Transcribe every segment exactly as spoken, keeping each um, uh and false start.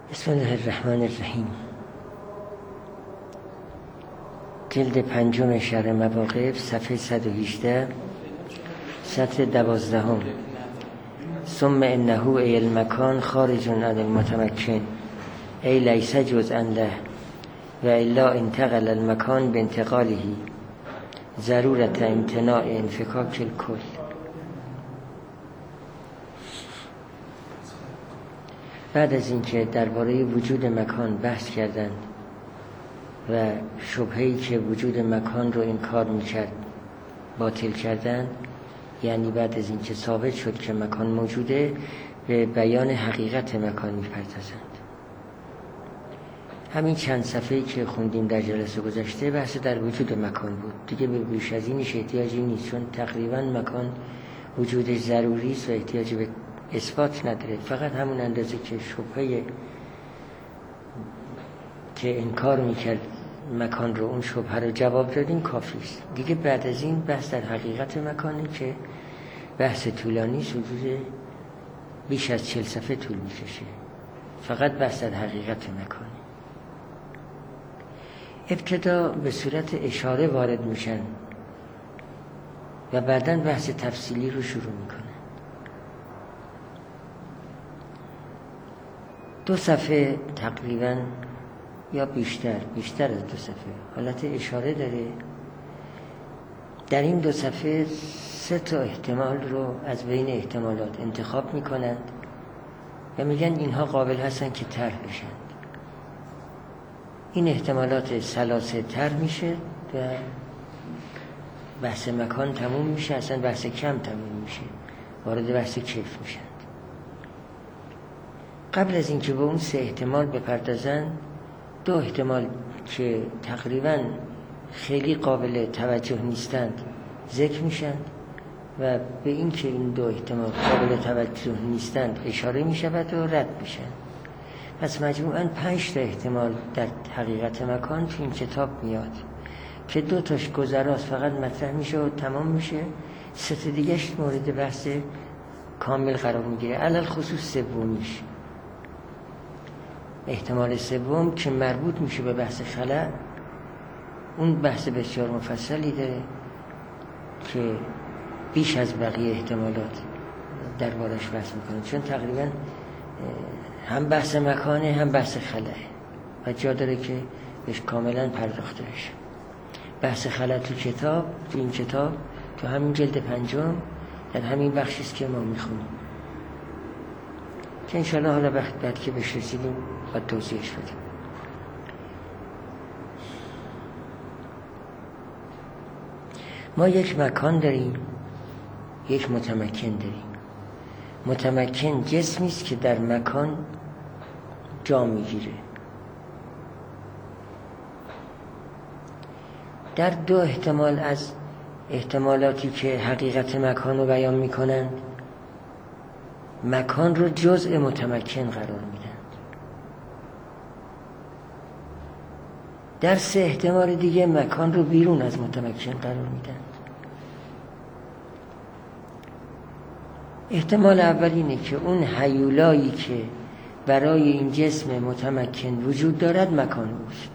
بسم الله الرحمن الرحیم. جلد پنجم شرح مواقف، صفحه صد و هجده، سطر دوازدهم. ثم انه ای المکان خارج عن المتمکن ای لیس جزءا له و الا انتقل المکان بانتقاله ضرورت امتناع انفکاک الکل. بعد از اینکه درباره وجود مکان بحث کردند و شبهه‌ای که وجود مکان رو انکار می‌کرد باطل کردند، یعنی بعد از اینکه ثابت شد که مکان موجوده، به بیان حقیقت مکان می‌پردازند. همین چند صفحه‌ای که خوندیم در جلسه گذشته بحث در وجود مکان بود، دیگه به بیش از اینش احتیاجی نیست، چون تقریباً مکان وجودش ضروری است و احتیاجی به اثبات نداره. فقط همون اندازه که شبهه که انکار میکرد مکان رو، اون شبهه رو جواب دادیم کافی است. دیگه بعد از این بحث در حقیقت مکانی که بحث طولانی است، حدود بیش از چهل صفحه طول میکشه. فقط بحث در حقیقت مکانی. ابتدا به صورت اشاره وارد میشن و بعداً بحث تفصیلی رو شروع میکنن. دو صفحه تقریباً یا بیشتر بیشتر از دو صفحه حالت اشاره داره. در این دو صفحه سه تا احتمال رو از بین احتمالات انتخاب میکنند و میگن اینها قابل هستن که طرح بشن. این احتمالات ثلاثه طرح میشه و بحث مکان تموم میشه، اصلا بحث کم تموم میشه، وارد بحث کیف میشن. قبل از اینکه به اون سه احتمال بپردازن، دو احتمال که تقریباً خیلی قابل توجه نیستند ذکر میشن و به این که این دو احتمال قابل توجه نیستند اشاره میشود و رد میشن. پس مجموعاً پنج تا احتمال در حقیقت مکان تو این کتاب میاد که دو تاش گذراست، فقط مطرح میشه و تمام میشه. سه تا دیگه‌اش مورد بحث کامل قرار میگیره، علل خصوص سومیش. احتمال سوم که مربوط میشه به بحث خلأ، اون بحث بسیار مفصلی داره که بیش از بقیه احتمالات دربارش بحث میکنه، چون تقریبا هم بحث مکانه هم بحث خلأه و جا داره که بهش کاملا پرداخته بشه. بحث خلأ تو کتاب، تو این کتاب، تو همین جلد پنجم، در همین بخشیست که ما میخونیم که انشاءالله حالا بعد که بهش رسیدیم باید توضیحش بدیم. ما یک مکان داریم، یک متمکن داریم. متمکن جسمی است که در مکان جا میگیره. در دو احتمال از احتمالاتی که حقیقت مکان رو بیان میکنند، مکان رو جزء متمکن قرار میدن. در سه احتمال دیگه مکان رو بیرون از متمکن قرار میدن. احتمال اول اینه که اون هیولایی که برای این جسم متمکن وجود دارد مکان اوست.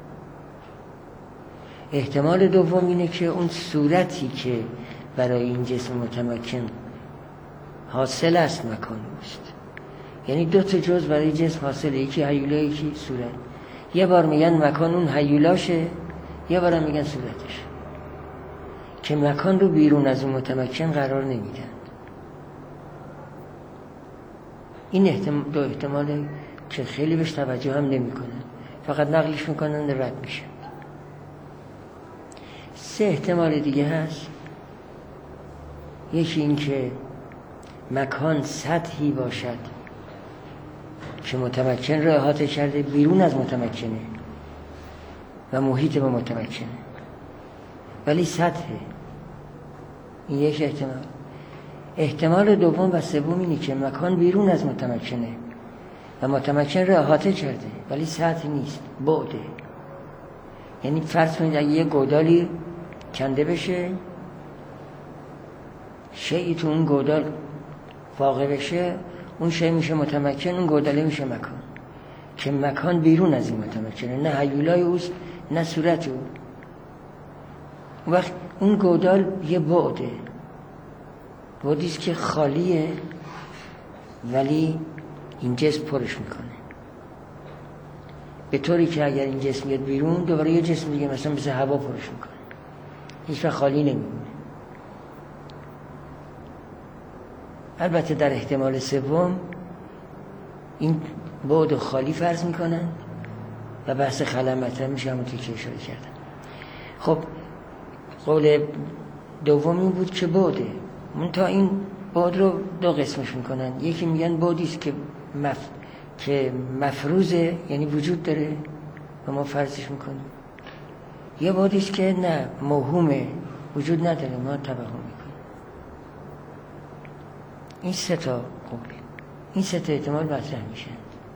احتمال دوم اینه که اون صورتی که برای این جسم متمکن حاصل است مکان اوست. یعنی دو تا جز برای جسم حاصله، یکی هیولا یکی صورت. یه بار میگن مکان اون هیولاشه، یه بار میگن صورتش، که مکان رو بیرون از اون متمکن قرار نمیدن. این احتمال دو احتماله که خیلی بهش توجه هم نمیکنن، فقط نقلش میکنن و رد میشن. سه احتمال دیگه هست. یکی این که مکان سطحی باشد که متمکن را احاطه کرده، بیرون از متمکنه و محیط با متمکنه، ولی سطحه. این یک احتمال. احتمال دوم و سوم اینه که مکان بیرون از متمکنه و متمکن را احاطه کرده ولی سطح نیست، بعده. یعنی فرض کنید اگه یه گودالی کنده بشه، شیئی تو اون گودال واقع بشه، اون شی میشه متمکن، اون گوداله میشه مکان. که مکان بیرون از این متمکنه، نه هیولای اوست نه صورت او. وقت اون گودال یه بعده، بعدیست که خالیه ولی این جسم پرش میکنه، به طوری که اگر این جسم بیاد بیرون دوباره یه جسم دیگه مثلا مثل هوا پرش میکنه، هیچ وقت خالی نمیمونه. البته در احتمال سوم این بعد خالی فرض میکنن و بحث خلا مطرح میشه، همونطور که اشاره کردم. خب قول دوم این بود که بعده، من تا این بعد رو دو قسمش میکنن، یکی میگن بعدیست که مف... که مفروضه، یعنی وجود داره و ما فرضش میکنیم، یا بعدیست که نه موهومه، وجود نداره، ما توهم میکنیم. این سه تا قول، این سه تا احتمال مطرح میشه.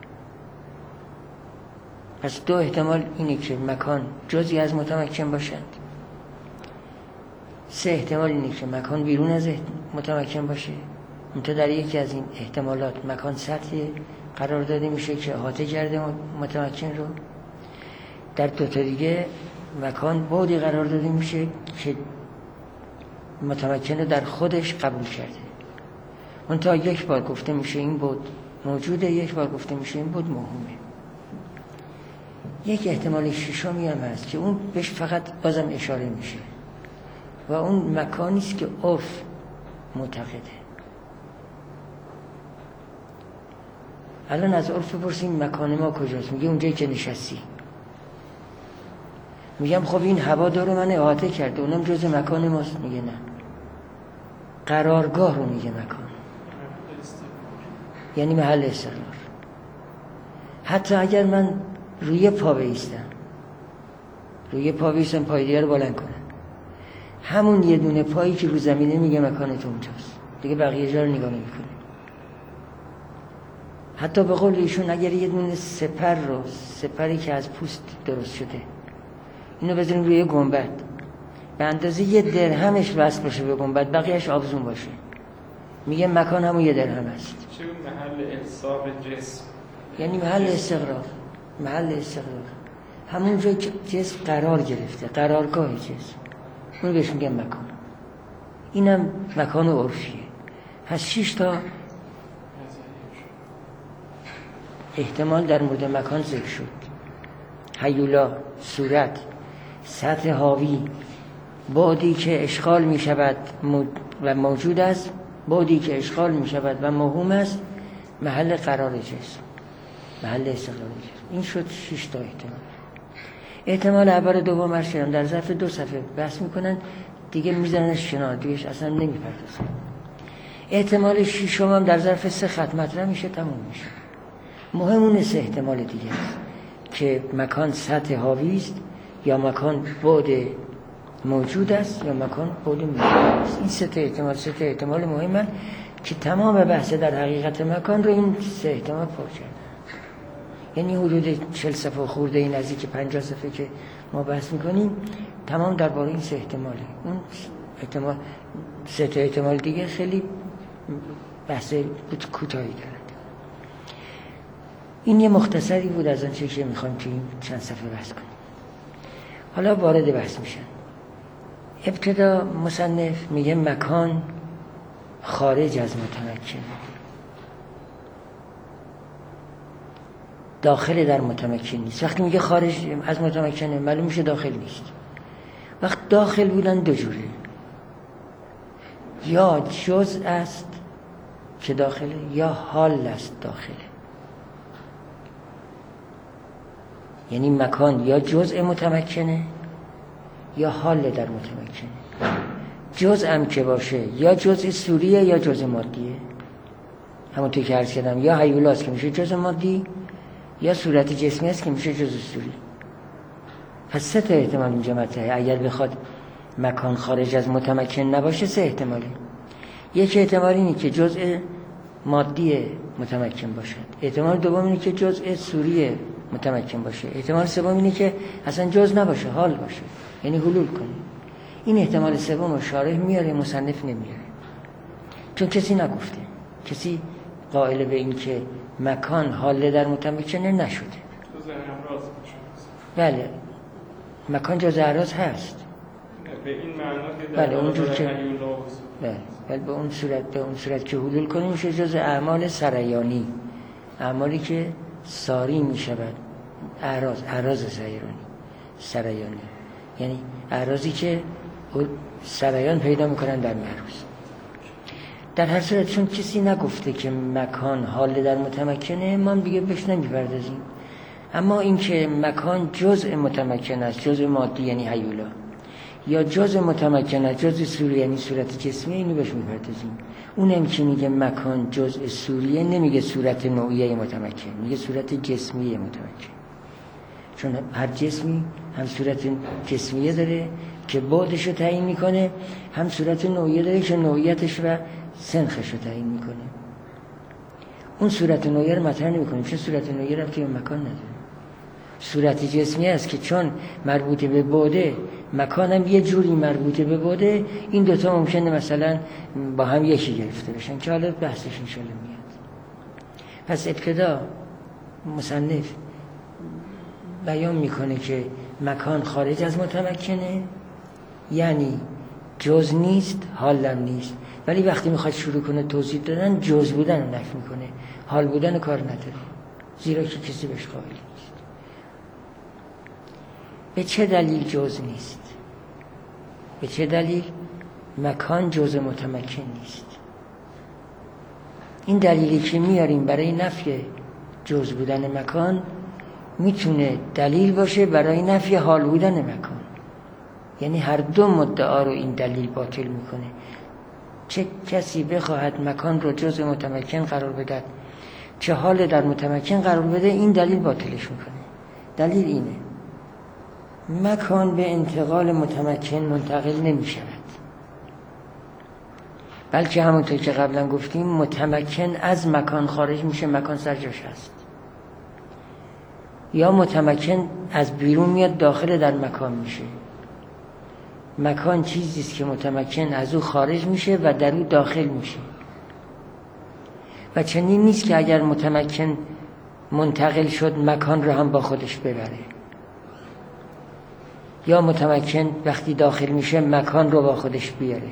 پس دو احتمال اینه که مکان جزئی از متمکن باشد، سه احتمال اینه که مکان بیرون از متمکن باشه. منتها در یکی از این احتمالات مکان سطحی قرار داده میشه که احاطه کرده متمکن رو، در دو تا دیگه مکان بعدی قرار داده میشه که متمکن رو در خودش قبول کرده. منتها یک بار گفته میشه این بعد موجوده، یک بار گفته میشه این بعد موهومه. یک احتمال ششمی هم هست که اون بهش فقط بازم اشاره میشه و اون مکانیست که عرف معتقده. الان از عرف بپرسیم مکان ما کجاست؟ میگه اونجایی که نشستی. میگم خب این هوا داره من احاطه کرده، اونم جز مکان ماست. میگه نه، قرارگاه رو میگه مکان، یعنی محل استقرار. حتی اگر من روی پا بایستم، روی پا بایستم پای دیگر رو بلند کنم، همون یه دونه پایی که رو زمینه میگه مکان تو اونجاست، دیگه بقیه جا رو نگاه نمی‌کنه. حتی به قول ایشون اگر یه دونه سپر رو، سپری که از پوست درست شده، اینو بذاریم روی گنبد، به اندازه یه درهمش وصل باشه به گنبد، بقیهش آویزون باشه، میگه مکان همون یه درهم است. چه محل الصاق جسم؟ یعنی محل استقرار، محل استقرار، همون جایی که جسم قرار گرفته، قرارگاه جسم، اون بهش میگن مکان. اینم مکان عرفیه. پس شش تا احتمال در مورد مکان ذکر شد: هیولا، صورت، سطح حاوی، بعدی که اشغال می شود و موجود است، بعدی که اشغال می شود و موهوم است، محل قرار جسم، محل استقرار جسم. این شد شش تا احتمال. احتمال اول دوم ارشدم در ظرف دو صفحه بحث میکنن، دیگه میزننش کنار، دیگه اصلا نمیپردازن. احتمال ششم هم در ظرف سه خط مطرح میشه، تموم میشه. مهم اون سه احتمال دیگه است که مکان سطح حاوی است، یا مکان بعد موجود است، یا مکان بعد موجود است. این سه تا احتمال سه تا احتمال مهمن که تمام بحث در حقیقت مکان رو این سه احتمال پر کردن. یعنی حدود چهل صفحه خورده، این نزدیک پنجاه صفحه که ما بحث میکنیم تمام درباره این سه احتماله. اون احتمال سه تا احتمال دیگه خیلی بحث کوتاهی دارد. این یه مختصری بود از آنچه که میخوایم که این چند صفحه بحث کنیم. حالا وارد بحث میشن. ابتدا مصنف میگه مکان خارج از متمکن، داخل در متمکن نیست. وقتی میگه خارج از متمکنه معلوم میشه داخل نیست. وقت داخل بودن دو جوره: یا جزء است که داخله، یا حال است داخله. یعنی مکان یا جزء متمکنه یا حال در متمکنه. جزء هم که باشه یا جزء صوریه یا جزء مادیه. همونطور که عرض کردم، یا هیولاست که میشه جزء مادی، یا صورت جسمی است که میشه جزء صوری. پس سه تا احتمال اینجا مطرحه. اگر بخواد مکان خارج از متمکن نباشه سه احتماله. یک احتمال اینه که جزء مادی متمکن باشد، احتمال دوم اینه که جزء صوری متمکن باشه، احتمال سوم اینه که اصلا جزء نباشه، حال باشه، یعنی حلول کنه. این احتمال سوم رو شارح میاره، مصنف نمیاره، چون کسی نگفته، کسی قائل به این که مکان حال در متمکنه نشده. بله مکان جز اعراض هست به این معنا که در بله اونجور که بله بله به اون صورت به اون صورت که حلول کنیم میشه جز اعمال سریانی، اعمالی که ساری میشود، اعراض اعراض سریانی سریانی یعنی اعراضی که سریان پیدا میکنن در معروض. در هر صورت چون کسی نگفته که مکان حال در متمکنه ما دیگه بهش نمیپردازیم، اما این که مکان جزء متمکن است، جزء مادی یعنی هیولا، یا جزء متمکن است جزء صوری یعنی صورت جسمی، اینو بهش میپردازیم. اونم که میگه مکان جزء صوریه نمیگه صورت نوعیه متمکن، میگه صورت جسمی متمکن، چون هر جسمی هم صورت جسمیه داره که بعدش رو تعیین میکنه، هم صورت نوعیه داره که نوعیتش و سنخش رو تعیین میکنه. اون صورت نوعیه رو مطرح نمیکنیم چون صورت نوعیه ربطی به مکان نداره. صورت جسمی است که چون مربوطه به بعده، مکانم یه جوری مربوطه به بعده، این دوتا ممکنه مثلا با هم یکی گرفته بشن که حالا بحثش انشالله میاد. پس ابتدا مصنف بیان میکنه که مکان خارج از متمکنه، یعنی جز نیست حالم نیست، ولی وقتی میخواد شروع کنه توضیح دادن جز بودن رو نفی میکنه، حال بودن کار نداره، زیرا که کسی بهش قائل نیست. به چه دلیل جز نیست؟ به چه دلیل مکان جز متمکن نیست؟ این دلیلی که میاریم برای نفی جز بودن مکان میتونه دلیل باشه برای نفی حال بودن مکان، یعنی هر دو مدعا رو این دلیل باطل میکنه. چه کسی بخواهد مکان رو جز متمکن قرار بده، چه حال در متمکن قرار بده، این دلیل باطلش میکنه. دلیل اینه مکان به انتقال متمکن منتقل نمی شود، بلکه همونطور که قبلا گفتیم متمکن از مکان خارج میشه، مکان سر جاش هست، یا متمکن از بیرون میاد داخل در مکان میشه. مکان چیزیست که متمکن از او خارج میشه و در او داخل میشه، و چنین نیست که اگر متمکن منتقل شد مکان رو هم با خودش ببره، یا متمکن وقتی داخل میشه مکان رو با بیاره بیاره.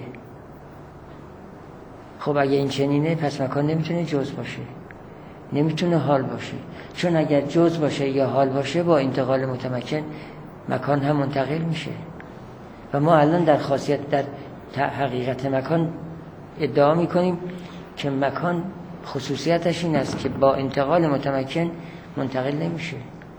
خب اگه این چنینه پس مکان نمیتونه جز باشه، نمیتونه حال باشه، چون اگر جز باشه یا حال باشه با انتقال متمکن مکان هم منتقل میشه. و ما الان در خاصیت در حقیقت مکان ادعا میکنیم که مکان خصوصیتش این است که با انتقال متمکن منتقل نمیشه.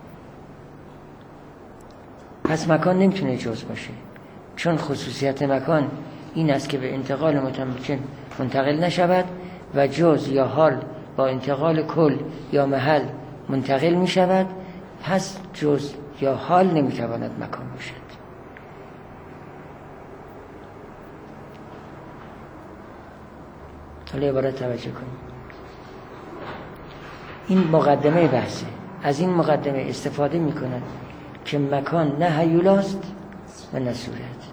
پس مکان نمیتونه جز باشه، چون خصوصیت مکان این است که به انتقال متمکن منتقل نشود و جز یا حال با انتقال کل یا محل منتقل میشود. پس جز یا حال نمیتواند مکان باشد. حالا عبارت توجه کنیم. این مقدمه بحثه. از این مقدمه استفاده میکنن که مکان نه هیولاست و نه صورت.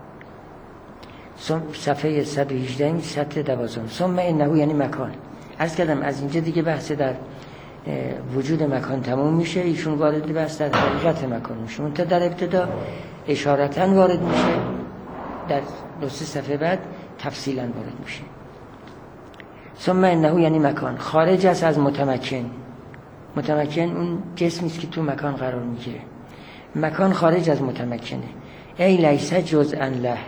صفحه صد و هجده سطر دوازم. ثم انه یعنی مکان. عرض کردم از اینجا دیگه بحث در وجود مکان تموم میشه، ایشون وارد بحث در حقیقت مکان میشه. اون تا در ابتدا اشارتاً وارد میشه، در دو سه صفحه بعد تفصیلاً وارد میشه. ثم انه یعنی مکان خارج است از متمکن. متمکن اون جسمی است که تو مکان قرار میگیره. مکان خارج از متمکنه. ای لیس جزءا له.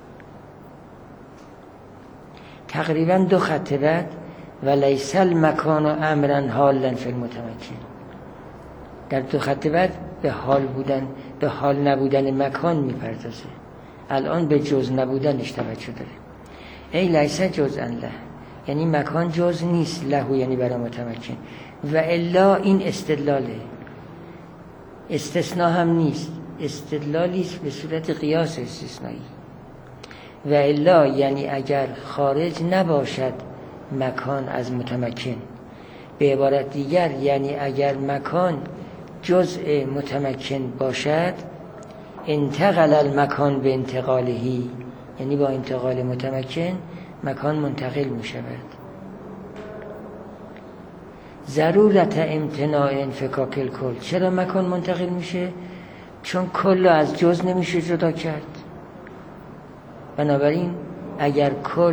تقریبا دو خط بعد و لیس المکان و امرا حالا فی المتمکن. در دو خط بعد به حال بودن به حال نبودن مکان میپردازه، الان به جز نبودنش توجه داره. ای لیس جزءا له یعنی مکان جز نیست، له یعنی برای متمکن. و الا این استدلاله، استثناء هم نیست، استدلالی است به صورت قیاس استثنایی. و الا یعنی اگر خارج نباشد مکان از متمکن. به عبارت دیگر یعنی اگر مکان جزء متمکن باشد انتقل المکان به انتقالهی، یعنی با انتقال متمکن مکان منتقل می شود. ضرورت امتناع انفکاک الکل. چرا مکان منتقل میشه؟ چون کل رو از جز نمیشه جدا کرد. بنابراین اگر کل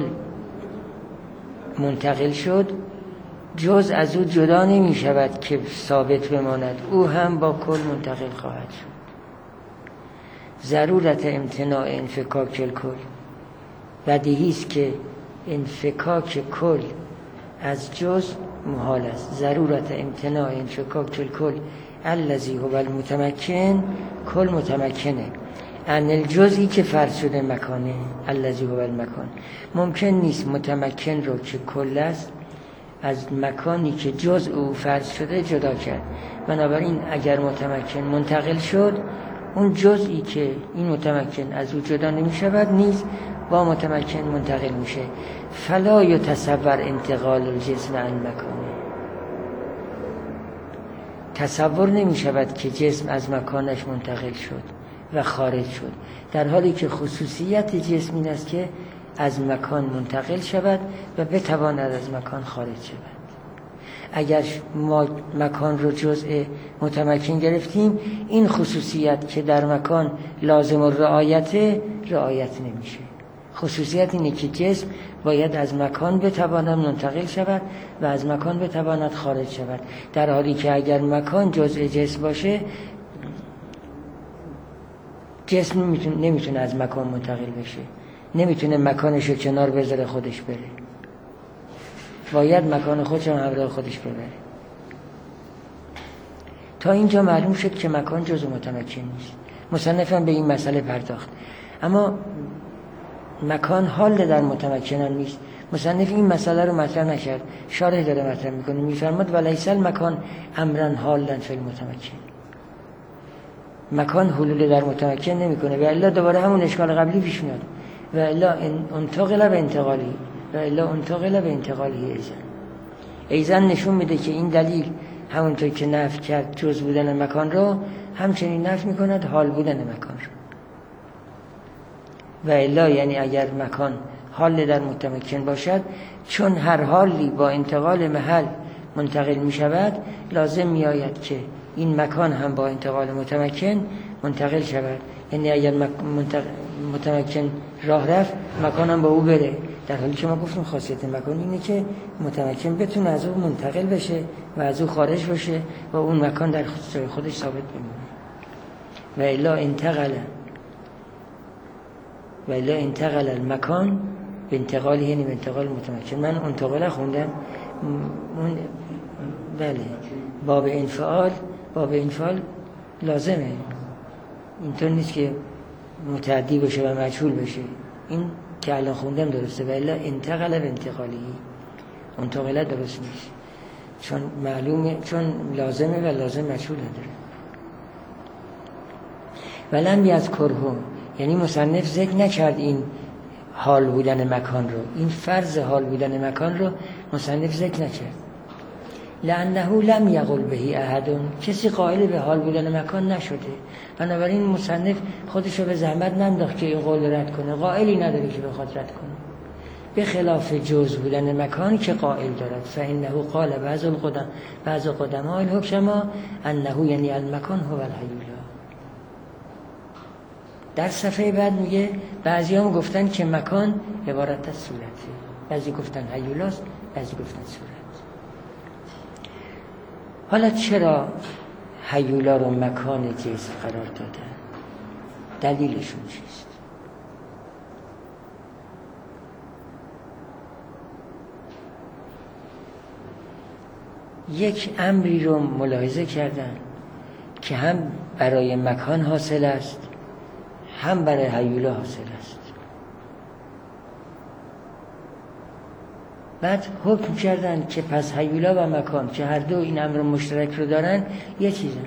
منتقل شد، جز از او جدا نمی شود که ثابت بماند، او هم با کل منتقل خواهد شد. ضرورت امتناع انفکاک الکل. بدیهی است که انفکاک کل از جز محال است. ضرورت امتناع انفکاک الکل الذی هو المتمکن، کل متمکنه، ان الجزئی که فرض شده مکانه، الذی هو المکان. ممکن نیست متمکن رو که کل است از مکانی که جز او فرض شده جدا کرد. بنابراین اگر متمکن منتقل شد، اون جزئی که این متمکن از او جدا نمی شود نیز با متمکن منتقل میشه. فلا یتصور انتقال الجسم عن مکانه. تصور نمی شود که جسم از مکانش منتقل شد و خارج شد، در حالی که خصوصیت جسم این است که از مکان منتقل شود و بتواند از مکان خارج شود. اگر ما مکان رو جزء متمکن گرفتیم، این خصوصیت که در مکان لازم الرعایت رعایت نمیشه. خصوصیت اینه که جسم باید از مکان بتواند منتقل شود و از مکان بتواند خارج شود، در حالی که اگر مکان جزء جسم باشه، جسم نمیتونه, نمیتونه از مکان منتقل بشه، نمیتونه مکانش رو کنار بذاره خودش بره، باید مکان خودش هم همراه خودش ببره. تا اینجا معلوم شد که مکان جزء متمکن نیست. مصنف هم به این مسئله پرداخت. اما مکان حال در متمکنان نیست. مصنف این مسئله رو مطرح نکرد، شارح داره مطرح میکنه، میفرماد ولیس المکان امرا حالا فی المتمکن. مکان حلول در متمکن نمیکنه، و الا دوباره همون اشکال قبلی پیش میاد، و الا انتقل به انتقالی و الا انتقل به انتقالی ایزن. ایزن نشون میده که این دلیل همونطور که نفی کرد جز بودن مکان رو، همچنین نفی میکند حال بودن مکان رو. و الا یعنی اگر مکان حال در متمکن باشد، چون هر حالی با انتقال محل منتقل می شود، لازم می آید که این مکان هم با انتقال متمکن منتقل شود. یعنی اگر متمکن راه رفت، مکان هم با او بره، در حالی که ما گفتیم خاصیت مکان اینه که متمکن بتونه از او منتقل بشه و از او خارج بشه و اون مکان در خودش ثابت بمونه. و الا انتقل و الا انتقل المکان به انتقال، یعنی به انتقال متمکن. من انتقال خوندم، اون بله باب انفعال، باب انفعال لازمه، اینطور نیست که متعدی باشه و مجهول بشه. این که الان خوندم درسته، و الا انتقل به انتقالی، انتقال درست نیست، چون معلومه، چون لازمه و لازم مجهول نداره. ولم یذکرهم، یعنی مصنف ذکر نکرد این حال بودن مکان رو، این فرض حال بودن مکان رو مصنف ذکر نکرد. لانه لم یقل به احد، کسی قائل به حال بودن مکان نشده، بنابراین مصنف خودش رو به زحمت ننداخت که این قول رد کنه، قائلی نداره که بخواد رد کنه، به خلاف جز بودن مکان که قائل دارد. فانه قال بعض القدم بعض قدماء الحکما انه یعنی المکان هو الحیولا. در صفحه بعد میگه بعضی هم گفتن که مکان عبارت از صورته، بعضی گفتن حیولاست، بعضی گفتن صورت. حالا چرا حیولا رو مکان جسم قرار دادن؟ دلیلشون چیست؟ یک امری رو ملاحظه کردن که هم برای مکان حاصل است، هم برای حیولا حاصل است. بعد حکم کردن که پس حیولا و مکان که هر دو این امر مشترک رو دارن، یه چیزن.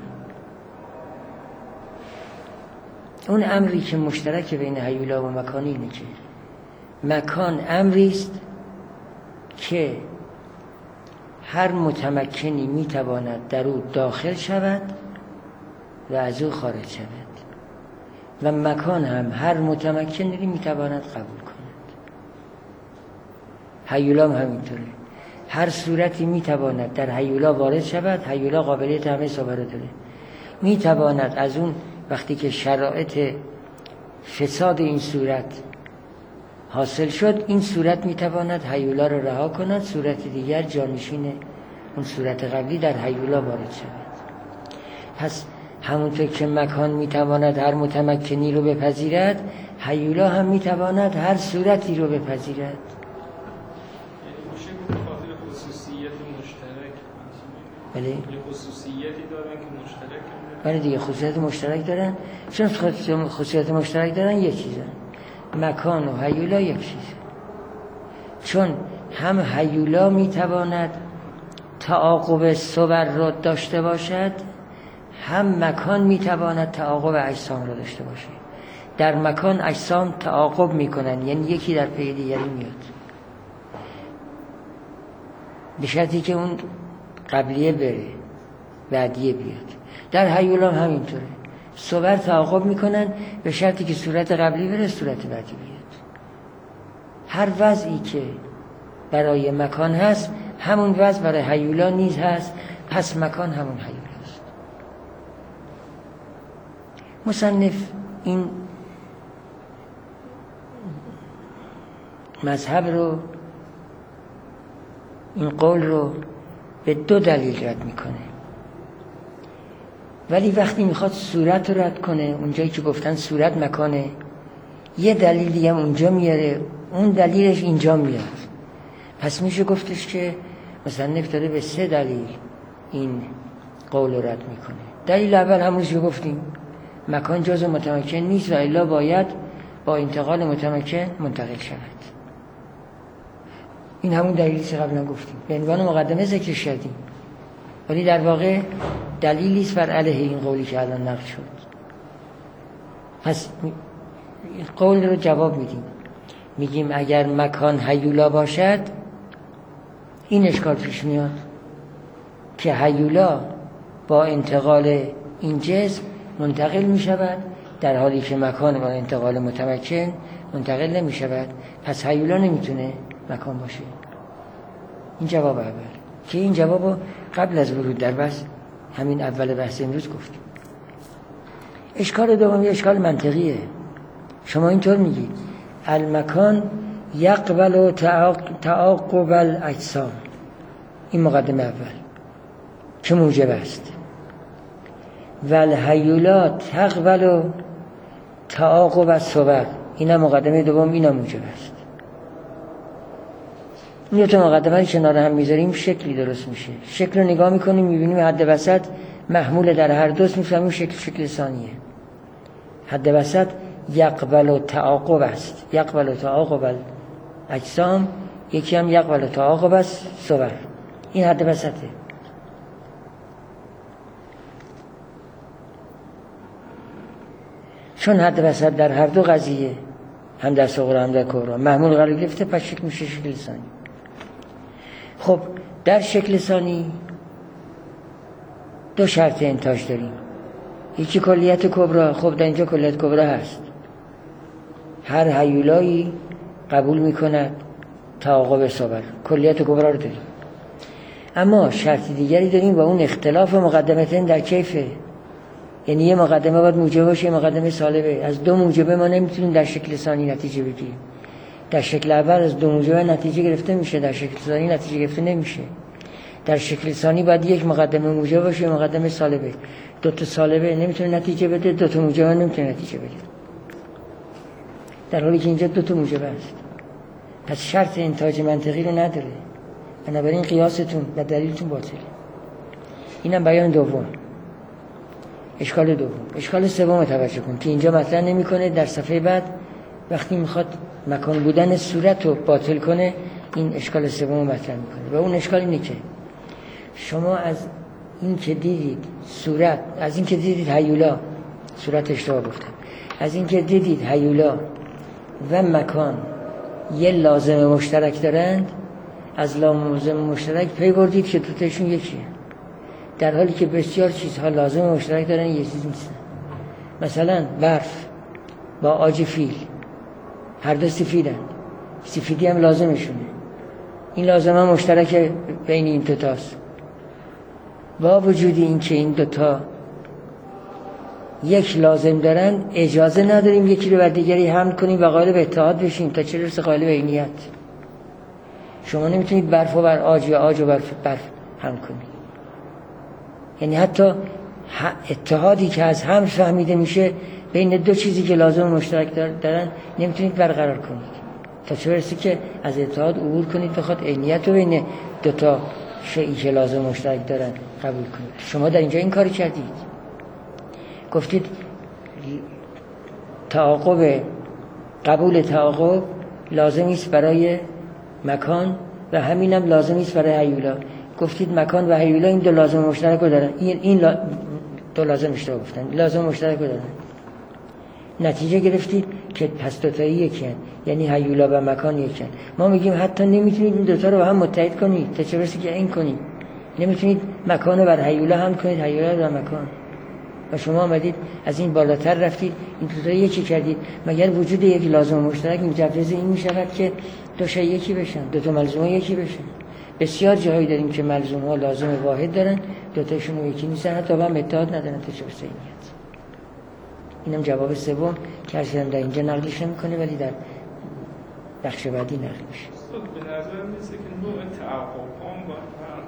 اون امری که مشترک بین حیولا و مکان اینه که مکان امری است که هر متمکنی میتواند در او داخل شود و از او خارج شود، و مکان هم هر متمکنی میتواند قبول کند. حیولا هم همینطوره. هر صورتی میتواند در هیولا وارد شود. هیولا قابلیت همه صور داره. میتواند از اون وقتی که شرایط فساد این صورت حاصل شد، این صورت میتواند هیولا رو رها کند، صورت دیگر جانشین اون صورت قبلی در هیولا وارد شود. پس همونطور که مکان میتواند هر متمکنی رو بپذیرد، هیولا هم میتواند هر صورتی رو بپذیرد. خصوصیت مشترک بله؟ یه خصوصیتی دارن که مشترک بله دیگه خصوصیت مشترک دارن. چون خصوصیت مشترک دارن یک چیزن، مکان و هیولا یک چیز. چون هم هیولا میتواند تعاقب صور را داشته باشد، هم مکان میتواند تعاقب اجسام را داشته باشد. در مکان اجسام تعاقب میکنن، یعنی یکی در پی دیگری میاد، به شرطی که اون قبلیه بره بعدیه بیاد. در هیولا هم همینطوره، صور تعاقب میکنن به شرطی که صورت قبلی بره صورت بعدی بیاد. هر وضعی که برای مکان هست همون وضع برای هیولا نیز هست، پس مکان همون هیولا است. مصنف این مذهب رو، این قول رو به دو دلیل رد میکنه، ولی وقتی میخواد صورت رو رد کنه، اونجایی که گفتن صورت مکانه، یه دلیل دیگه اونجا میاره، اون دلیلش اینجا میاد. پس میشه گفتش که مصنف داره به سه دلیل این قول رو رد میکنه. دلیل اول همونش که گفتیم، مکان جزء متمکن نیست و الا باید با انتقال متمکن منتقل شود. این همون دلیلی که قبلا گفتیم، به عنوان مقدمه ذکرش کردیم، ولی در واقع دلیلی است بر علیه این قولی که الان نقل شد. پس قول رو جواب میدیم، میگیم اگر مکان هیولا باشد این اشکال پیش میاد که هیولا با انتقال این جسم منتقل میشود، در حالی که مکان با انتقال متمکن منتقل نمیشود. پس هیولا نمیتونه مکان باشه. این جواب اول، که این جوابو قبل از ورود در بحث، همین اول بحث امروز گفتیم. اشکال دومی اشکال منطقیه. شما اینطور میگید المکان یقبل تعاقب الاجسام، این مقدمه اول که موجب است، و الهیولا تقبل تعاقب الصور، این مقدمه دوم، این موجب است. این دو تا مقدمه رو کنار هم میذاریم شکلی درست میشه. شکل رو نگاه میکنیم میبینیم حد وسط محمول در هر دوست، میفهمیم شکل شکل ثانیه. حد وسط یقبل و تعاقب است، یقبل و تعاقب الاجسام، یکی هم یقبل و تعاقب است صور. این حد وسطه. چون حد وسط در هر دو قضیه، هم در صغرا هم در کبرا، محمول قرار گرفته، پس شکل میشه شکل ثانی. خب در شکل ثانی دو شرط انتاج داریم. یکی کلیت کبرا. خب در اینجا کلیت کبرا هست، هر هیولایی قبول میکند تعاقب صور، کلیت کبرا رو داریم. اما شرط دیگری داریم و اون اختلاف مقدمتین در کیفه. یعنی یه مقدمه باید موجب باشه، یه مقدمه سالبه. از دو موجبه ما نمیتونیم در شکل ثانی نتیجه بگیریم. در شکل اول از دو موجبه نتیجه گرفته میشه، در شکل ثانی نتیجه گرفته نمیشه. در شکل ثانی باید یک مقدمه موجب باشه، یه مقدمه سالبه. دو تا سالبه نمیتونه نتیجه بده، دو تا موجبه نمیتونه نتیجه بده، در حالی که اینجا دو تا موجبه است. پس شرط انتاج منطقی رو نداره، بنابراین قیاستون و دلیلتون باطله. اینم بیان دوم. اشکال دوم. اشکال سوم توجه کن که اینجا مطرح نمیکنه، در صفحه بعد وقتی میخواد مکان بودن صورت رو باطل کنه این اشکال سوم مطرح میکنه. و اون اشکال اینه که شما از این که دیدید صورت، از این که دیدید هیولا، صورت اشتباه گفتم، از این که دیدید هیولا و مکان یه لازم مشترک دارند، از لازم مشترک پی بردید که دوتاشون یکیه، در حالی که بسیار چیزها لازم مشترک دارن یه چیز نیستن. مثلا برف با آج فیل، هر دو سفیدن، سفیدی هم لازمشونه. این لازمه مشترک بین این دوتاست. با وجود این که این دوتا یک لازم دارن، اجازه نداریم یکی رو بر دیگری حمل کنیم و قائل به اتحاد بشیم تا چه رسه قائل به عینیت. شما نمیتونید برف و بر آج یا آج و برف برف حمل کنید. یعنی حتی اتحادی که از هم فهمیده میشه بین دو چیزی که لازم مشترک دارن نمیتونید برقرار کنید تا چه برسه که از اتحاد عبور کنید بخواد عینیت رو بین دو تا شیئی که لازم مشترک دارن قبول کنید. شما در اینجا این کاری کردید، گفتید تعاقب قبول تعاقب لازمی است برای مکان و همینم لازمی است برای هیولا. گفتید مکان و هیولا این دو لازم مشترک رو دارن. این این لا... دو لازم اشتراک گفتن لازم مشترک رو دارن. نتیجه گرفتید که پس دوتایی یکی هن. یعنی هیولا و مکان یکی هن. ما میگیم حتی نمیتونید این دوتا رو با هم متحد کنید تا چه برسه که این کنید. نمیتونید مکان رو بر هیولا هم کنید، هیولا رو بر مکان. و شما آمدید از این بالاتر رفتید این دوتا یکی کردید. مگر وجود یک لازم مشترک مجوز این میشود که دو شی یکی بشن، دو تا ملزوم یکی بشن؟ بسیار جاهایی داریم که ملزوم ها لازم واحد دارن، دو تاشون یکی نیستن، حتی با هم اتحاد ندارن تا چه برسه عینیت. اینم جواب سوم که ارشدم در اینجا نقلش نمیکنه ولی در بخش بعدی نقل میشه. به نظر میسه که نوع تعاقب هم با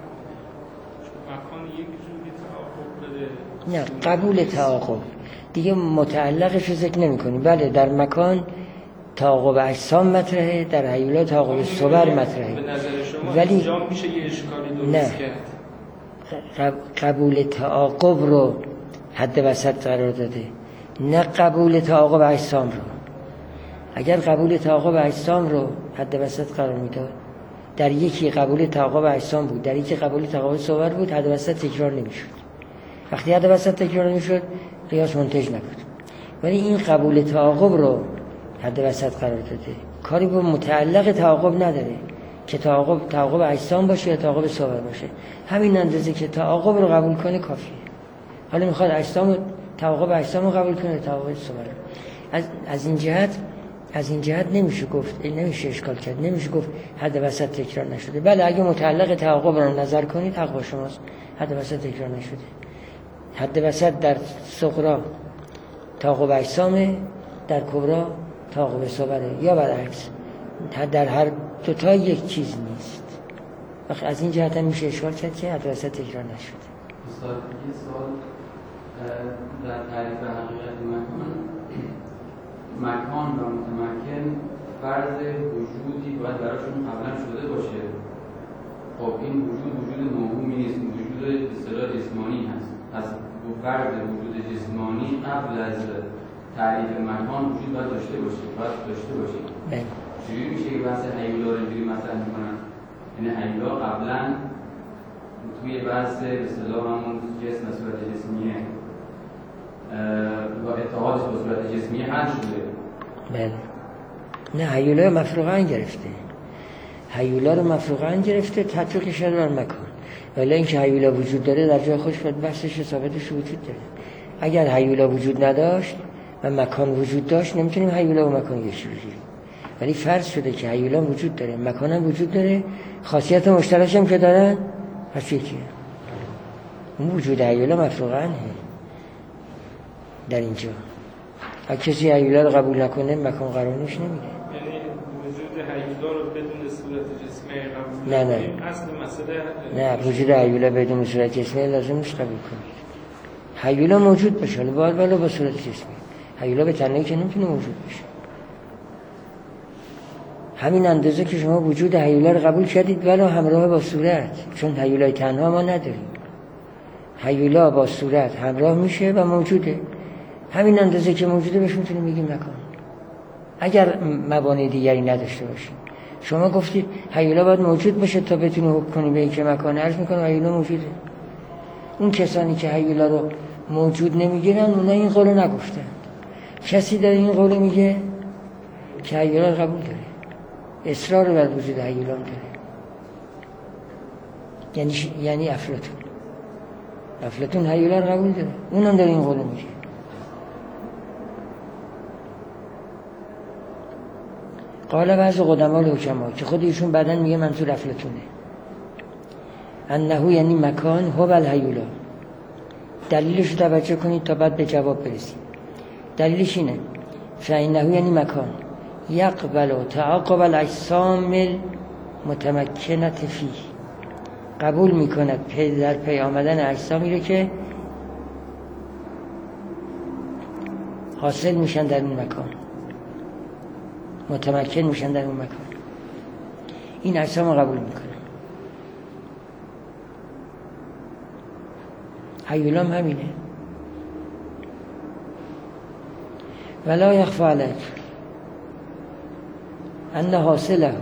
مکان یک جوری تعاقب بده. نه، قبول تعاقب دیگه متعلقش رو ذکر نمی کنیم. بله در مکان تعاقب اجسام مطرحه، در هیولا تعاقب صور مطرحه. به نظر شما ولی اینجا میشه یه اشکالی درست کرد؟ قبول تعاقب رو حد وسط قرار داده، نه قبول تعاقب اجسام رو. اگر قبول تعاقب اجسام رو حد وسط قرار میداد، در یکی قبول تعاقب اجسام بود، در یکی قبول تعاقب صور بود، حد وسط تکرار نمیشد. وقتی حد وسط تکرار نمیشد قیاس منتج نبود. ولی این قبول تعاقب رو حد وسط قرار داده، کاری با متعلق تعاقب نداره که تعاقب تعاقب اجسام باشه یا تعاقب صور باشه. همین اندازه که تعاقب رو قبول کنه کافیه. حالا میخواد اجسام تعاقب اجسام رو قبول کنه تعاقب صور. از از این جهت از این جهت نمیشه گفت، نمیشه اشکال کرد، نمیشه گفت حد وسط تکرار نشده. بله اگه متعلق تعاقب رو نظر کنید حق با شماست، حد وسط تکرار نشده. حد وسط در صغرا تعاقب اجسامه، در کبرا تعاقب صوره یا برعکس. در هر دو تا یک چیز نیست. وقت از این جهت هم میشه اشکال کرد که حد وسط تکرار نشده. استاد یه سوال در تعریف حقیقت مکان، مکان و متمکن فرض وجودی باید براشون قبلا شده باشه. خب این وجود وجود موهومی نیست، وجود به اصطلاح جسمانی هست. پس فرض وجود جسمانی قبل از تعریف مکان وجود باید داشته باشه، باید داشته باشه. بله. چجوری میشه که بحث هیولا رو اینجوری مطرح میکنن؟ یعنی هیولا قبلا توی بحث به اصطلاح همون جسم و صورت جسمیه و اتحادش با صورت جسمیه حل شده. بله. نه، هیولا مفروغاً گرفته. هیولا رو مفروغاً گرفته، تطبیقش شده بر مکان. ولی اینکه هیولا وجود داره در جای خودش باید بحثش ثابتش وجود داره. اگر هیولا وجود نداشت و مکان وجود داشت نمیتونیم هیولا و مکان یکی بگیریم. ولی فرض شده که هیولا وجود داره، مکان هم وجود داره، خاصیت مشترک هم که دارن، پس یکیه. اون وجود هیولا مفروغاً در اینجا. اگه کسی هیولا رو قبول نکنه مکان قرارش نمیده. یعنی وجود هیولا رو بدون صورت جسمی قبول نه نه کنیم اصل مسئله نه وجود هیولا بدون صورت جسمی لازم نیست قبول کنید. هیولا موجود بشه باید ولی با صورت جسمی. هیولا به تنهایی که نمیتونه موجود بشه. همین اندازه که شما وجود هیولا رو قبول کردید ولی همراه با صورت، چون هیولای تنها ما نداریم. هیولا با صورت همراه میشه و موجوده. همین اندازه که موجوده بهش میتونیم بگیم مکان. اگر موانع دیگری نداشته باشیم. شما گفتید هیولا باید موجود باشه تا بتونه حکم کنی به اینکه مکان. عرض میکنم هیولا موجوده. اون کسانی که هیولا رو موجود نمیگیرن اونا این قولو نگفتن. کسی داره این قولو میگه که هیولا رو قبول داره، اصرار بر وجود هیولا داره. یعنی ش... یعنی افلاطون افلاطون هیولا رو قبول داره، اونم داره این قولو میگه. قال بعض قدما الحکما که خود ایشون بعدن میگه منظور افلاطونه، انه یعنی مکان هو الهیولا. دلیلش رو توجه کنید تا بعد به جواب برسید. دلیلش اینه فانه یعنی مکان یقبل و تعاقب الاجسام المتمکنه فیه، قبول میکند در پی آمدن اجسامی رو که حاصل میشن در اون مکان، متمکن میشن در اون مکان، این اجسام رو قبول میکنه. هیولام همینه. ولا یخفی علیک ان حاصله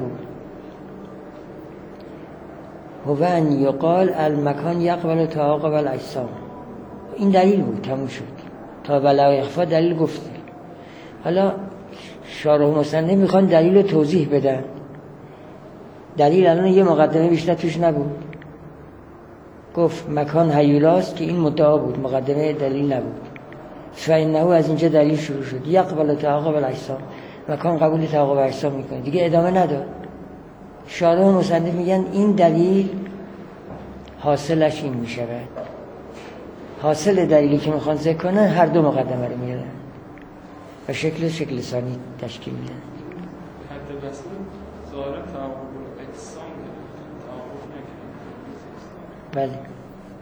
هو ان یقال المکان یقبل تعاقب الاجسام. این دلیل بود، تموم شد. تا ولا یخفی دلیل گفته. حالا شارح مصنف میخوان دلیل رو توضیح بدن. دلیل الان یه مقدمه بیشتر توش نبود. گفت مکان هیولاست که این مدعا بود، مقدمه دلیل نبود. فانه از اینجا دلیل شروع شد. یقبل تعاقب الاجسام، مکان قبول تعاقب اجسام میکنه، دیگه ادامه نداد. شارح و مصنف میگن این دلیل حاصلش این میشود. حاصل دلیلی که میخوان ذکر کنن هر دو مقدمه رو میارن و شکل شکل ثانی تشکیل میدن. حد بسته ظاهر تعاقب اجسام تعاقب نکنه. بله.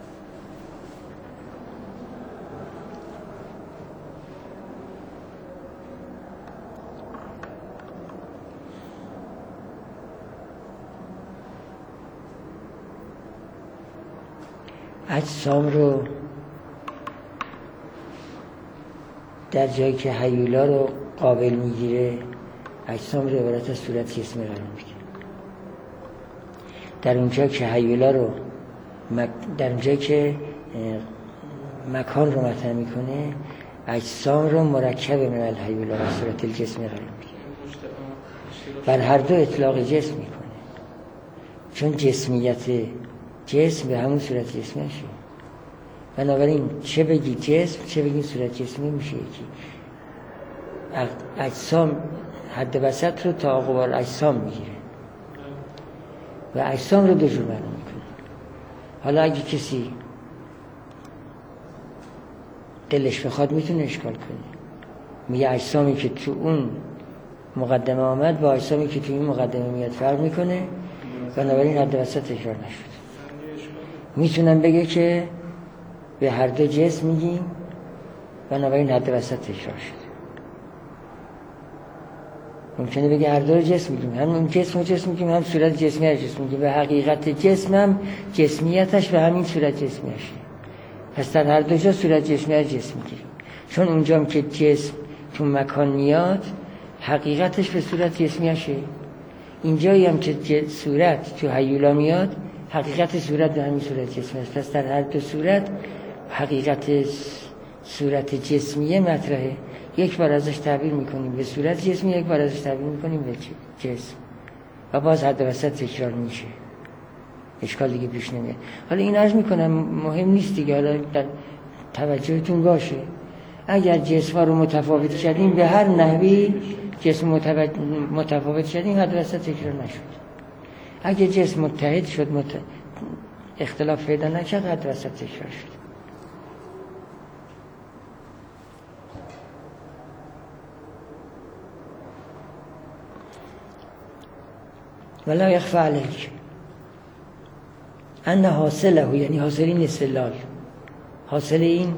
اجسام رو در جایی که هیولا رو قابل میگیره اجسام رو عبارت از صورت جسمی قرار میده. در اونجا که هیولا رو مک... در اونجا که مکان رو مطرح میکنه اجسام رو مرکب من الهیولا و صورت الجسمی قرار میده. بر هر دو اطلاق جسم میکنه، چون جسمیت جسم به همون صورت جسمی میشه. بنابراین چه بگی جسم چه بگی صورت جسمی میشه یکی. اجسام حد وسط رو تعاقب الاجسام میگیره و اجسام رو دو جور معنا میکنه. حالا اگه کسی دلش بخواد میتونه اشکال کنه، میگه اجسامی که تو اون مقدمه آمد با اجسامی که تو این مقدمه میاد فرق میکنه، بنابراین حد وسط تکرار نشد. میتونم بگه که به هر دو جسم میگیم، بنابراین حد وسط تکرار شد. ممکنه بگه هر دو جسم میگیم، هم اون جسم و جسم میگیم، هم صورت جسمی از جسم میگیم. به حقیقت جسم هم جسمیتش به همین صورت جسمی هشه. پس در هر دو جا صورت جسمی از جسم میگیریم، چون اونجا هم که جسم تو مکان میاد حقیقتش به صورت جسمی هشه. اینجایی هم که صورت تو هیولا میاد حقیقت صورت به همین صورت جسمی است. پس در هر دو صورت حقیقت صورت جسمیه مطرحه. یک بار ازش تعبیر میکنیم به صورت جسمی، یک بار ازش تعبیر میکنیم به جسم و باز حد وسط تکرار میشه، اشکال دیگه پیش نمیاد. حالا این عرض میکنم مهم نیست دیگه، حالا در توجهتون باشه. اگر جسم رو متفاوت کردیم به هر نحوی جسم متفاوت کردیم حد وسط تکرار نشد. اگه جسم متحد شد مت... اختلاف پیدا نکرد حد وسط تکرار شد. ولا یخفی علیک ان حاصله، یعنی حاصل این استدلال، حاصل این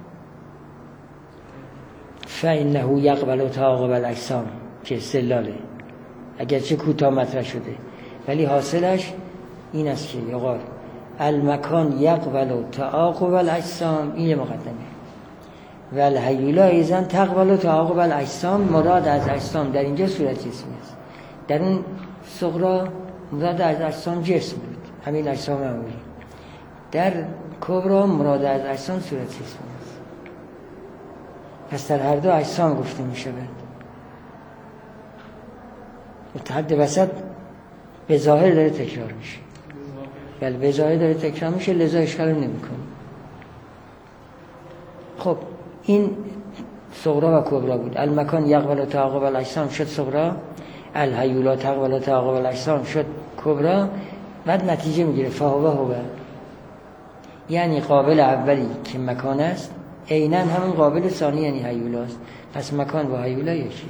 فانه یقبل تعاقب الاجسام که استدلاله، اگرچه کوتاه مطرح شده ولی حاصلش این است که یقال المکان یقبل تعاقب الاجسام، این مقدمه، و الهیولا ایضا تقبل تعاقب الاجسام. مراد از اجسام در اینجا صورت جسمی است، در اون صغرا مراد از اجسام جسم بود، همین اجسام معمولی. در کبرا مراد از اجسام صورت جسمی است. پس در هر دو اجسام گفته می شود. حد وسط به ظاهر داره تکرار میشه، بله به ظاهر داره تکرار میشه، لذا اشکال نمی کنه. خب این صغرا و کبرا بود. المکان یقبل تعاقب الاجسام شد صغرا، الهیولا تقبل تعاقب الاجسام شد کبرا، بعد نتیجه میگیره فهو هو، یعنی قابل اولی که مکان است عیناً همون قابل ثانی یعنی هیولاست، پس مکان با هیولا یکیه.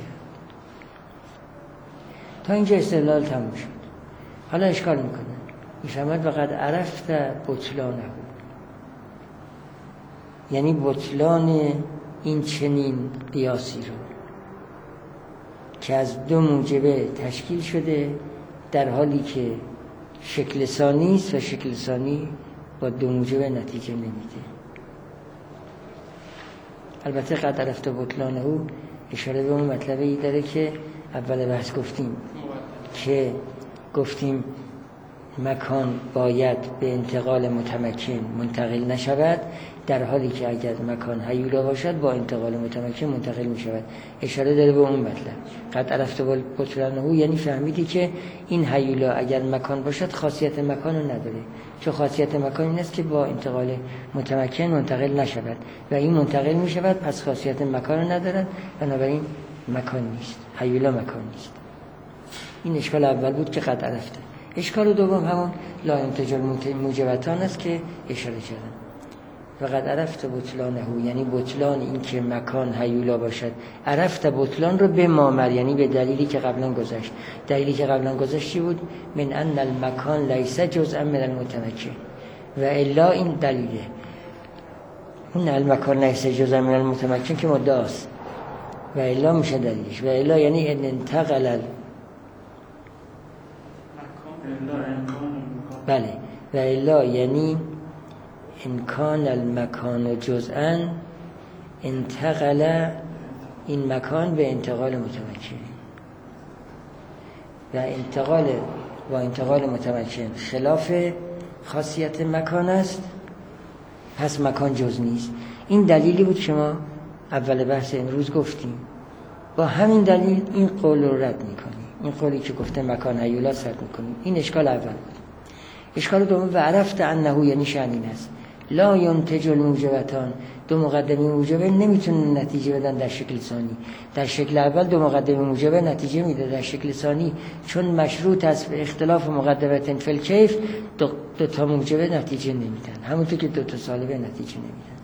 تا اینجا استدلال تموم شد. حالا اشکال میکنه، میفهمد وقد عرفت بطلانه، یعنی بطلان این چنین قیاسی رو که از دو موجبه تشکیل شده در حالی که شکل ثانی است و شکل ثانی با دو موجبه نتیجه نمیده. البته قد عرفت بطلانه او اشاره به اون مطلبی داره که اول بحث گفتیم که گفتیم مکان باید به انتقال متمکن منتقل نشود، در حالی که اگر مکان هیولا باشد با انتقال متمکن منتقل می شود. اشاره داره به اون مطلب. قد عرفت بطلانه یعنی فهمیدی که این هیولا اگر مکان باشد خاصیت مکان رو نداره، چون خاصیت مکان این است که با انتقال متمکن منتقل نشود و این منتقل می شود، پس خاصیت مکان رو ندارد، بنابراین مکان نیست، هیولا مکان نیست. این اشکال اول بود که قد عرفته. اشکال دوم همون لا انتجال موجبتان است که اشاره کردم. و قد عرفت بطلانه یعنی بطلان این که مکان هیولا باشد. عرفت بطلان رو به مامر، یعنی به دلیلی که قبلا گذشت. دلیلی که قبلا گذشت چی بود؟ من ان المکان لیس جزءا من المتمکن، و الا این دلیله. اون المکان لیس جزءا من المتمکن که مدعاست، و الا میشه دلیلش. و الا یعنی ان انتقل بله، و الا یعنی امکان المکان جزءا انتقل این مکان به انتقال متمکن، و انتقال با انتقال متمکن خلاف خاصیت مکان است، پس مکان جز نیست. این دلیلی بود که ما اول بحث امروز گفتیم. با همین دلیل این قول رو رد میکنیم، این قولی که گفته مکان هیولا رد میکنیم. این اشکال اول بود. اشکال دوم و عرفت انه یعنی شأن است لا ینتج الموجبتان، دو مقدمه موجبه نمیتونن نتیجه بدن در شکل ثانی. در شکل اول دو مقدمه موجبه نتیجه میده، در شکل ثانی چون مشروط است به اختلاف مقدمتن فی الکیف دو, دو تا موجبه نتیجه نمیدن، همونطور که دو تا سالبه نتیجه نمیدن.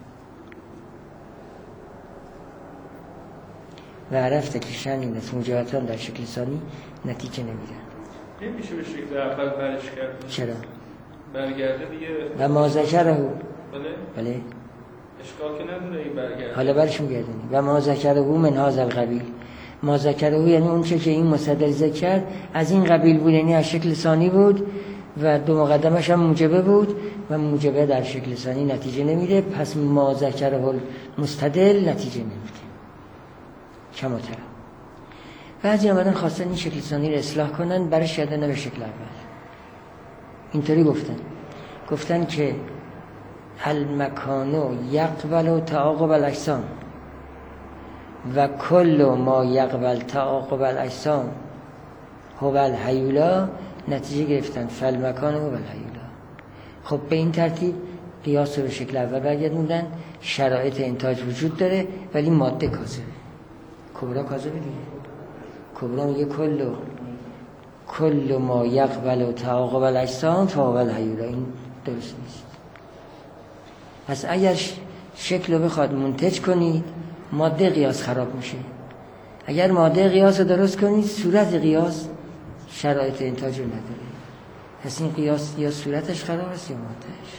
و عرفت که شأن است موجبتان در شکل ثانی نتیجه نمیدن. نمیشه به شکل اول برش کرد. چرا؟ برگرده دیگه. و ما ذکره بله؟ بله. اشکال که نداره این برگرده. حالا برش میگردنی. و ما ذکره من هذا القبیل. ما ذکره یعنی اون چه که این مصدر ذکر کرد از این قبیل بود، یعنی از شکل ثانی بود و دو مقدمش هم موجبه بود و موجبه در شکل ثانی نتیجه نمیده، پس ما ذکره مستدل نتیجه نمیده. کما تر بعضی آمدن خواستن این شکل ثانی رو اصلاح کنن، برش کردن به شکل اول. اینطوری گفتن گفتن که المکانو یقبل تعاقب الاجسام و کل ما یقبل تعاقب الاجسام هو الهیولا، نتیجه گرفتن فالمکان هو الهیولا. خب به این ترتیب قیاس رو به شکل اول برگردوندن. شرایط انتاج وجود داره ولی ماده کاذبه. کبرا کاذبه دیگه. کبرا میگه کل کل ما یقبل تعاقب الاجسام فهو الهیولا. این درست نیست. پس اگر شکل رو بخواد منتج کنید ماده قیاس خراب میشه. اگر ماده قیاس رو درست کنید صورت قیاس شرایط انتاج رو نداره. پس این قیاس یا صورتش خراب است یا مادهش.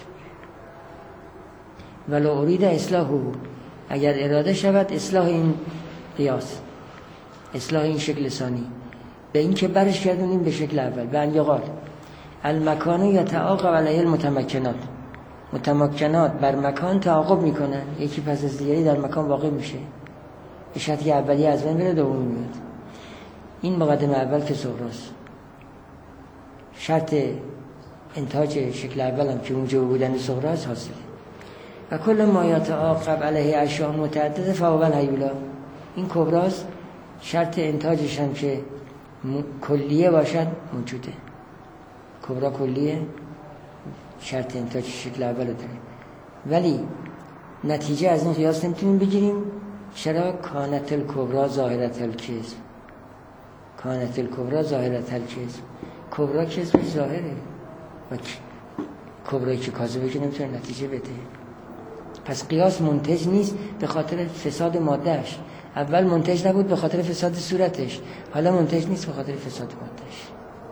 ولو ارید اصلاحه، اگر اراده شود اصلاح این قیاس، اصلاح این شکل ثانی، به این که برش کردونیم به شکل اول. به ان یقال المکان یتعاقب علیه المتمکنات، متمکنات بر مکان تعاقب میکنن، یکی پس از دیگری در مکان واقع میشه. به شرطی که اولی از بین بره دومی میاد. این مقدمه اول که صغراست. شرط انتاج شکل اول هم که موجب بودن صغراست حاصله. و کل ما یتعاقب علیه اشیاء متعدده فهو الهیولا. این کبراست. شرط انتاجش هم که کلیه باشد موجوده. کبرا کلیه، شرط انتاج شکل اول داره. ولی نتیجه از این قیاس نمیتونیم بگیریم. چرا؟ کانت الکبرا ظاهرت الکذب. کانت الکبرا ظاهرت الکذب. کبرا کذب ظاهره و کبرایی که کاذبه که نمیتونه نتیجه بده. پس قیاس منتج نیست به خاطر فساد مادهش. اول منتج نبود به خاطر فساد صورتش، حالا منتج نیست به خاطر فساد مادهش.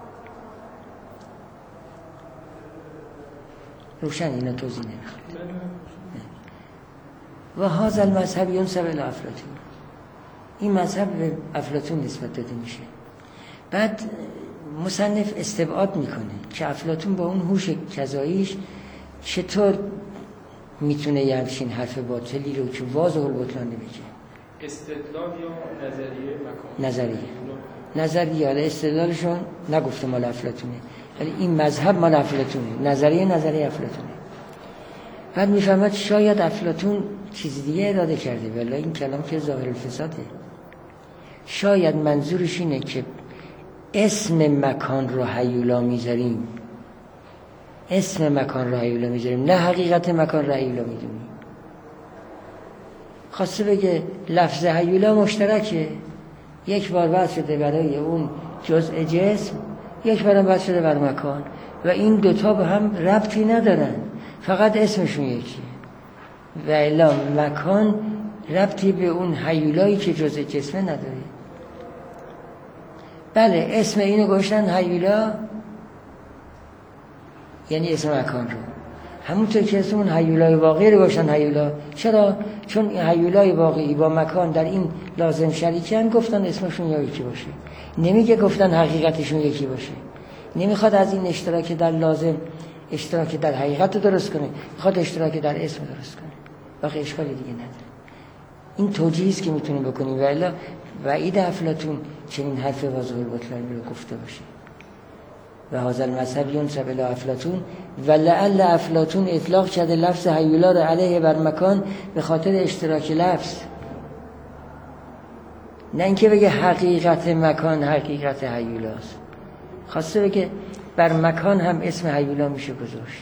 روشن اینا توضیح نمیخواد. و هذا المذهب ینسب الی افلاطون. این مذهب به افلاطون نسبت داده میشه. بعد مصنف استبعاد میکنه که افلاطون با اون هوش کذاییش چطور میتونه یه همچین حرف باطلی رو که واضح البطلان بگه. استدلال یا نظریه مکان؟ نظریه. نظریه. حالا استدلالشون نگفته مال افلاطونه، ولی این مذهب مال افلاطونه. نظریه نظریه افلاطونه. بعد میفهمد شاید افلاطون چیز دیگه اراده کرده، ولی این کلام که ظاهر الفساده. شاید منظورش اینه که اسم مکان رو هیولا میذاریم، اسم مکان رو هیولا میذاریم، نه حقیقت مکان رو هیولا میدونیم. خواسته بگه لفظ هیولا مشترکه، یک بار وضع شده برای اون جزء جسم، یک بار وضع شده بر مکان و این دوتا به هم ربطی ندارن، فقط اسمشون یکیه. و الا مکان ربطی به اون هیولایی که جزء جسمه نداره. بله اسم اینو گوشتن هیولا، یعنی اسم مکان رو، همونطور که اسم اون هیولای واقعی رو گوشتن هیولا. چرا؟ چون این هیولای واقعی با مکان در این لازم شریکن، گفتن اسمشون یا یکی باشه. نمیگه گفتن حقیقتشون یکی باشه. نمیخواد از این اشتراک در لازم اشتراک در حقیقت رو درست کنه، میخواد اشتراک در اسم درست کنه. باقی اشکالی دیگه نداره. این توجیهی است که میتونیم بکنیم. و الا وعید افلاطون چنین حرف واضح البطلانی رو گفته باشه. و هذا المذهب ینسب الی افلاطون و لعل افلاطون اطلاق کرده لفظ هیولا رو علیه بر مکان به خاطر اشتراک لفظ، نه اینکه بگه حقیقت مکان حقیقت هیولاست. خواسته بگه بر مکان هم اسم هیولا میشه گذاشت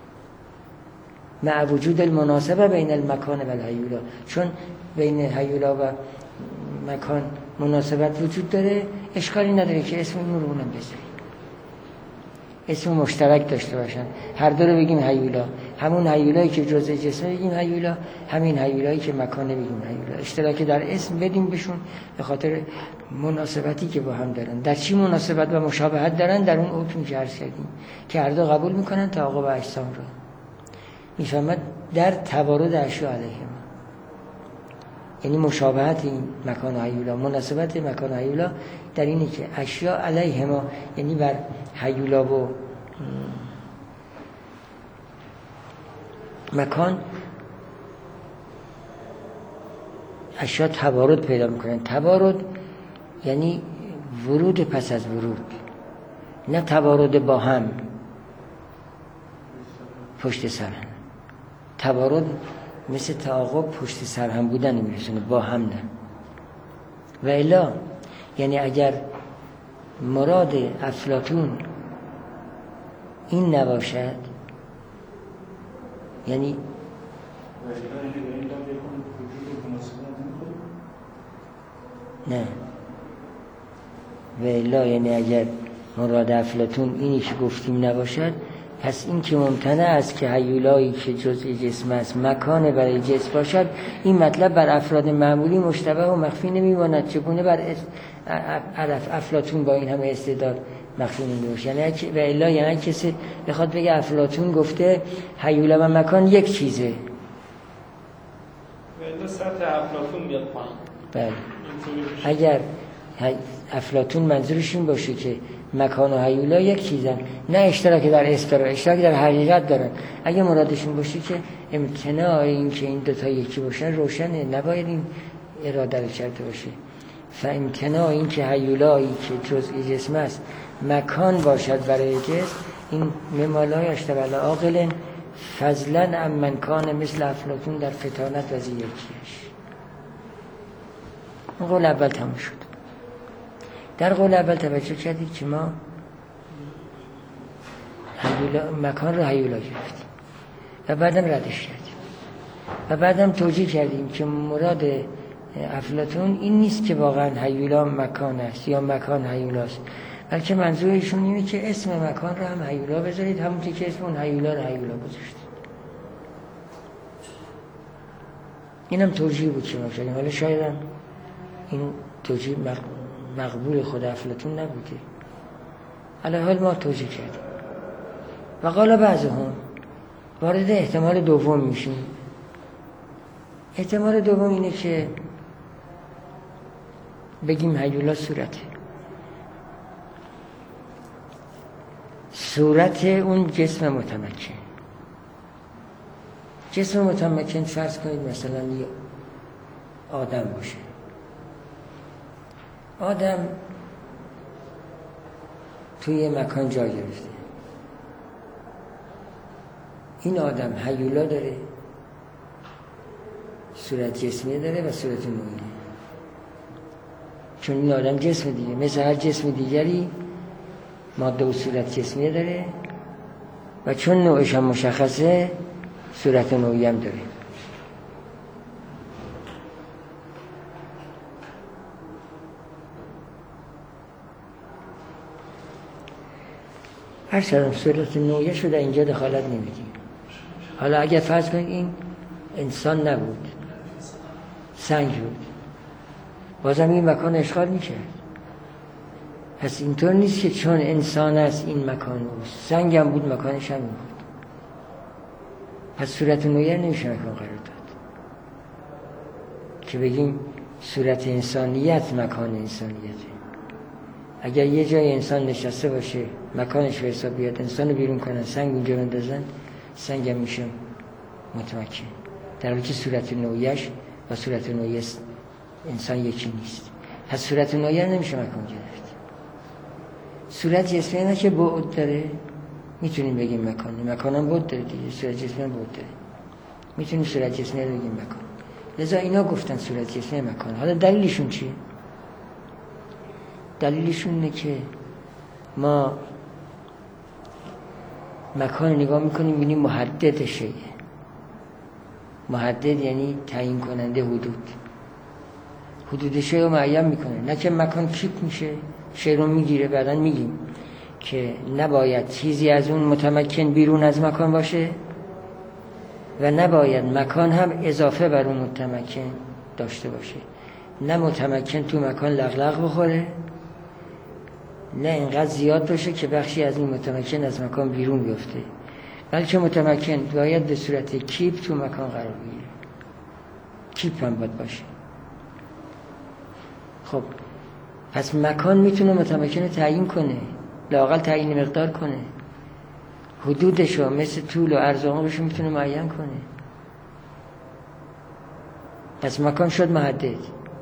مع وجود المناسبه بین المکان و الهیولا، چون بین هیولا و مکان مناسبت وجود داره، اشکالی نداره که اسم این رو اونم بذاریم، اسم مشترک داشته باشن، هر دو رو بگیم هیولا، همون هیولایی که جزء جسم بگیم هیولا، همین هیولایی که مکانه بگیم هیولا. اشتراک در اسم بدیم بهشون به خاطر مناسبتی که با هم دارن. در چی مناسبت و مشابهت دارن؟ در اون حکمی که عرض کردیم که هر دو قبول میکنن تعاقب اجسام رو. میفهمد در توارد اشیاء علیهم، یعنی مشابهت این مکان هیولا، مناسبت مکان هیولا در اینه که اشیاء علیهما، یعنی بر هیولا و مکان اشیاء توارد پیدا میکنن. توارد یعنی ورود پس از ورود، نه توارد با هم پشت سر هم. توارد مثل تعاقب پشت سر هم بودن میرسونه، با هم نه. و الا یعنی اگر مراد افلاطون این نباشد، یعنی نه و الا یعنی اگر مراد افلاطون اینی که گفتیم نباشد، پس این که ممتنع است که هیولایی که جزء جسم است مکان برای جسم باشد، این مطلب بر افراد معمولی مشتبه و مخفی نمیماند. چگونه بر افلاطون با این همه استعداد مخفی نمیشه؟ یعنی و الا یعنی کسی بخواد بگه افلاطون گفته هیولا و مکان یک چیزه، و الا سطح افلاطون بیاد پایین. بله، اگر افلاطون منظورش این باشه که مکان و هیولا یک چیزن، نه اشتراک در اسم دارن، اشتراک در حقیقت دارن. اگه مرادشون باشه که امتناع این که این دوتا یکی باشن روشنه، نباید این اراده رو کرده باشه. فامتناع این که هیولایی که جزء جسم است مکان باشد برای جسم، این ممالای اشتبال عاقل فضلا ام من کان مثل افلاطون در فتانت و زیرکیش. اون قول اول تموم شد. در قول اول توجه کردید که ما هیولا مکان رو هیولا گرفتیم و بعدم ردش کردیم و بعدم توجیه کردیم که مراد افلاطون این نیست که واقعا هیولا مکان است یا مکان هیولاست، بلکه منظورشون اینه که اسم مکان رو هم هیولا بذارید، همونطور که اسم اون هیولا رو هیولا گذاشتید. اینم توجیه بود که ما شدیم، حالا شاید هم این توجیه مقبول خود افلاطون نبوده، علی حال ما توجیه کردیم. و قال بعضهم، وارد احتمال دوم میشیم. احتمال دوم اینه که بگیم هیولا صورته، صورت اون جسم متمکن. جسم متمکن فرض کنید مثلا یه آدم باشه. آدم توی مکان جا گرفته. این آدم هیولا داره، صورت جسمی داره و صورت نوعی، چون این آدم جسم دیگه مثل هر جسم دیگری ماده و صورت جسمی داره و چون نوعش هم مشخصه صورت نوعی هم داره. هر شدم صورت نوعی شده در اینجا دخالت نمیدیم. حالا اگر فرض کنید این انسان نبود، سنگ بود، بازم این مکان اشغال میکرد. پس اینطور نیست که چون انسان است این مکان بود، سنگ هم بود مکانش هم بود. پس صورت نوعی نمیشه مکان قرار داد که بگیم صورت انسانیت مکان انسانیته. اگر یه جای انسان نشسته باشه مکانش به حساب بیاد، انسان رو بیرون کنن، سنگ اونجا بندازن، سنگ هم میشه متمکن، در حالی که صورت نوعیش و صورت نوعی انسان یکی نیست. پس صورت نوعی نمیشه مکان گرفت. صورت جسمی نه که بعد داره، میتونیم بگیم مکان، مکان هم بعد داره دیگه، صورت جسمی هم بعد داره، میتونیم صورت جسمی رو بگیم مکان. لذا اینا گفتن صورت جسمی مکان. حالا دلیلشون چیه؟ دلیلشون اینه که ما مکان نگاه میکنیم ببینیم محدد شیء. محدد یعنی تعیین کننده حدود. حدود شیء رو معین میکنه، نه که مکان کیپ میشه شیء رو میگیره. بعداً میگیم که نباید چیزی از اون متمکن بیرون از مکان باشه و نباید مکان هم اضافه بر اون متمکن داشته باشه. نه متمکن تو مکان لغلغ بخوره، نه اینقدر زیاد باشه که بخشی از این متمکن از مکان بیرون بیفته، بلکه متمکن باید به صورت کیپ تو مکان قرار بگیره. کیپ هم باید باشه. خب پس مکان میتونه متمکن رو تعیین کنه، لااقل تعیین مقدار کنه، حدودشو مثل طول و عرض و عمرشو میتونه معین کنه. پس مکان شد محدد.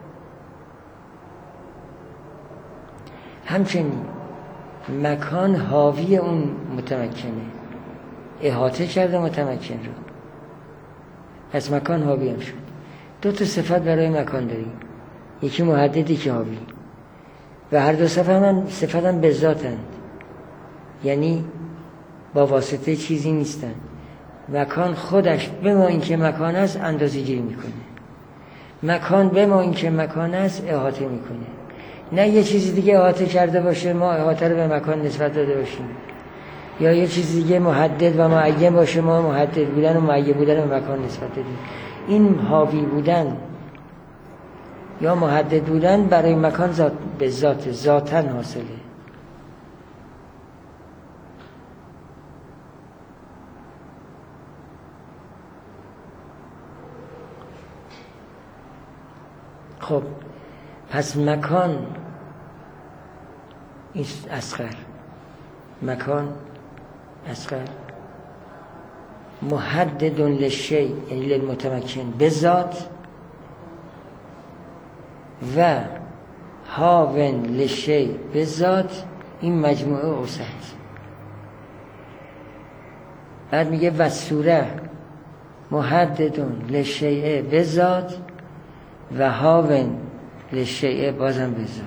همچنین مکان حاوی اون متمکنه، احاطه کرده متمکن رو، پس مکان حاوی هم شد. دو تا صفت برای مکان داریم، یکی محددی که حاوی، و هر دو صفت هم صفت هم به ذاتند، یعنی با واسطه چیزی نیستن. مکان خودش به ما این که مکان است اندازه گیری میکنه، مکان به ما این که مکان است احاطه میکنه. نه یه چیزی دیگه احاطه کرده باشه ما احاطه رو به مکان نسبت داده باشیم، یا یه چیزی دیگه محدد و معین باشه ما محدد بودن و معین بودن به مکان نسبت دادیم. این حاوی بودن یا محدد بودن برای مکان ذات به ذات ذاتاً حاصله. خب پس مکان است اصغر، مکان اصغر محدد للشیء یعنی للمتمکن به ذات و هاون للشیء به ذات، این مجموعه اوسط. بعد میگه و صوره محدد للشیء به ذات و هاون للشیء بازم به ذات.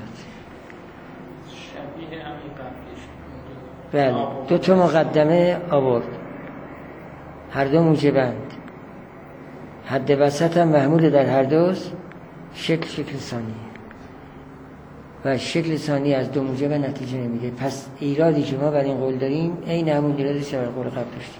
شبیه همین قبلش. بله دو تا مقدمه آورد، هر دو موجبند. حد وسط هم محمول در هر دوست، شکل شکل ثانیه و شکل ثانی از دو موجب نتیجه نمیده. پس ایرادی که ما بر این قول داریم این همون ایرادی که بر قول قبل داشتیم.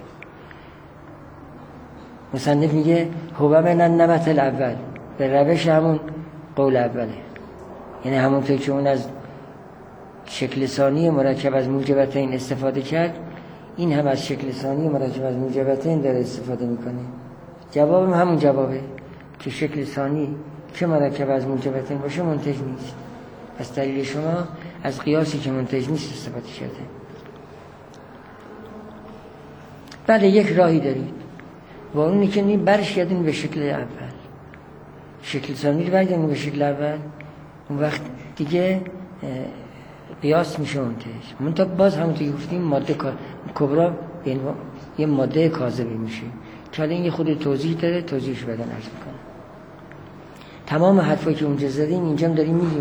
مصنف میگه هو من النمط الاول، به روش همون قول اوله، یعنی همونطور که اون از شکل ثانی مرکب از موجبتین استفاده کرد، این هم از شکل ثانی مرکب از موجبتین داره استفاده میکنه. جوابم همون جوابه که شکل ثانی که مرکب از موجبتین باشه منتج نیست. پس دلیل شما از قیاسی که منتج نیست استفاده کرده. بله یک راهی دارید و اونی که نی برش کردین به شکل اول، شکل ثانی رو برگردین به شکل اول، اون وقت دیگه قیاس میشه منتج. منتها باز همونطور که گفتیم ماده کبرا یه ماده کاذبی میشه که حالا این یه خود توضیح داره، توضیحش بعداً عرض میکنم. تمام حرفایی که اونجا زدیم اینجا هم داریم میگیم.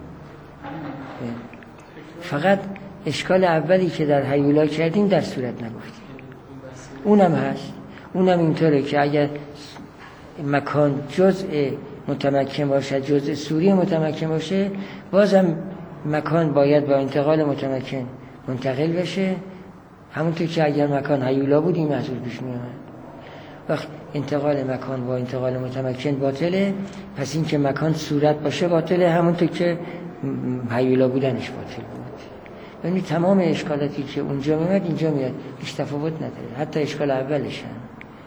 فقط اشکال اولی که در هیولا کردیم در صورت نگفتیم. اونم هست، اونم اینطوره که اگر مکان جزء متمکن باشه، جزء صوری متمکن باشه، بازم مکان باید با انتقال متمکن منتقل بشه. همونطور که اگر مکان هیولا بود این محصول پیش می آمد. وقت انتقال مکان با انتقال متمکن باطله، پس این که مکان صورت باشه باطله، همونطور که هیولا بودنش باطل بود. یعنی تمام اشکالاتی که اونجا میاد اینجا میاد، هیچ تفاوت نداره، حتی اشکال اولش هم.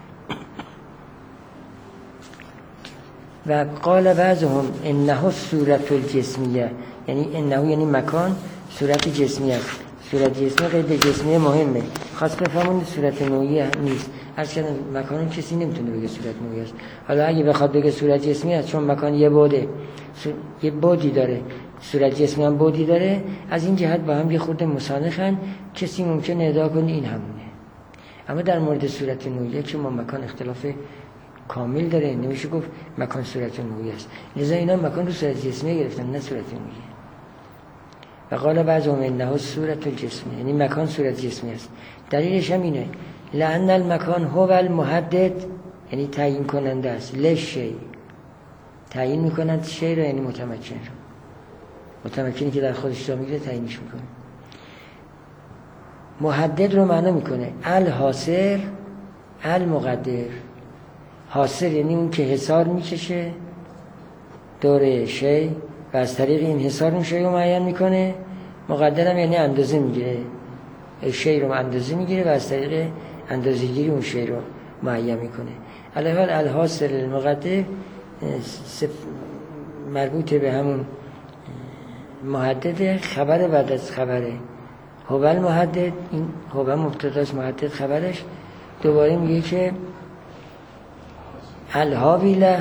و قال بعضهم انه صورت الجسمیه، یعنی انه یعنی مکان صورت جسمیه. صورت جسمی قید جسمی مهمه، خاص بفهمون صورت نوعی نیست. عرض کردم مکان کسی نمیتونه بگه صورت نوعی است. حالا اگه بخواد بگه صورت جسمی است، چون مکان یه بوده، یه بودی داره، صورت جسمی هم بودی داره، از این جهت با هم یه خورده مسانخن، کسی ممکنه ادعا کنه این همونه. اما در مورد صورت نوعی که ما مکان اختلاف کامل داره، نمیشه گفت مکان صورت نوعی است. لذا اینا مکان رو صورت جسمی گرفتن، نه صورت نوعی. و قال بعضهم انه صورت الجسمی، یعنی مکان صورت جسمی است. دلیلش هم اینه لأن المکان هو المحدد، یعنی تعیین کننده است. لشی تعیین میکنند شی رو، یعنی متمکن رو. متمکنی که در خودش جا میگیره تعیینش میکنه. محدد رو معنا میکنه الحاصر المقدر. حاصر یعنی اون که حصار میکشه دور شی و از طریق این حصار اون شی رو معین میکنه. مقدرم یعنی اندازه میگیره، شی رو اندازه میگیره و از طریق اندازه گیری اون شی رو معین میکنه. علیه حال الحاصر المقدر مربوط به همون محدد، خبر بعد از خبره. هو المحدد، این هو مبتداست، محدد خبرش. دوباره میگه که الحاویله،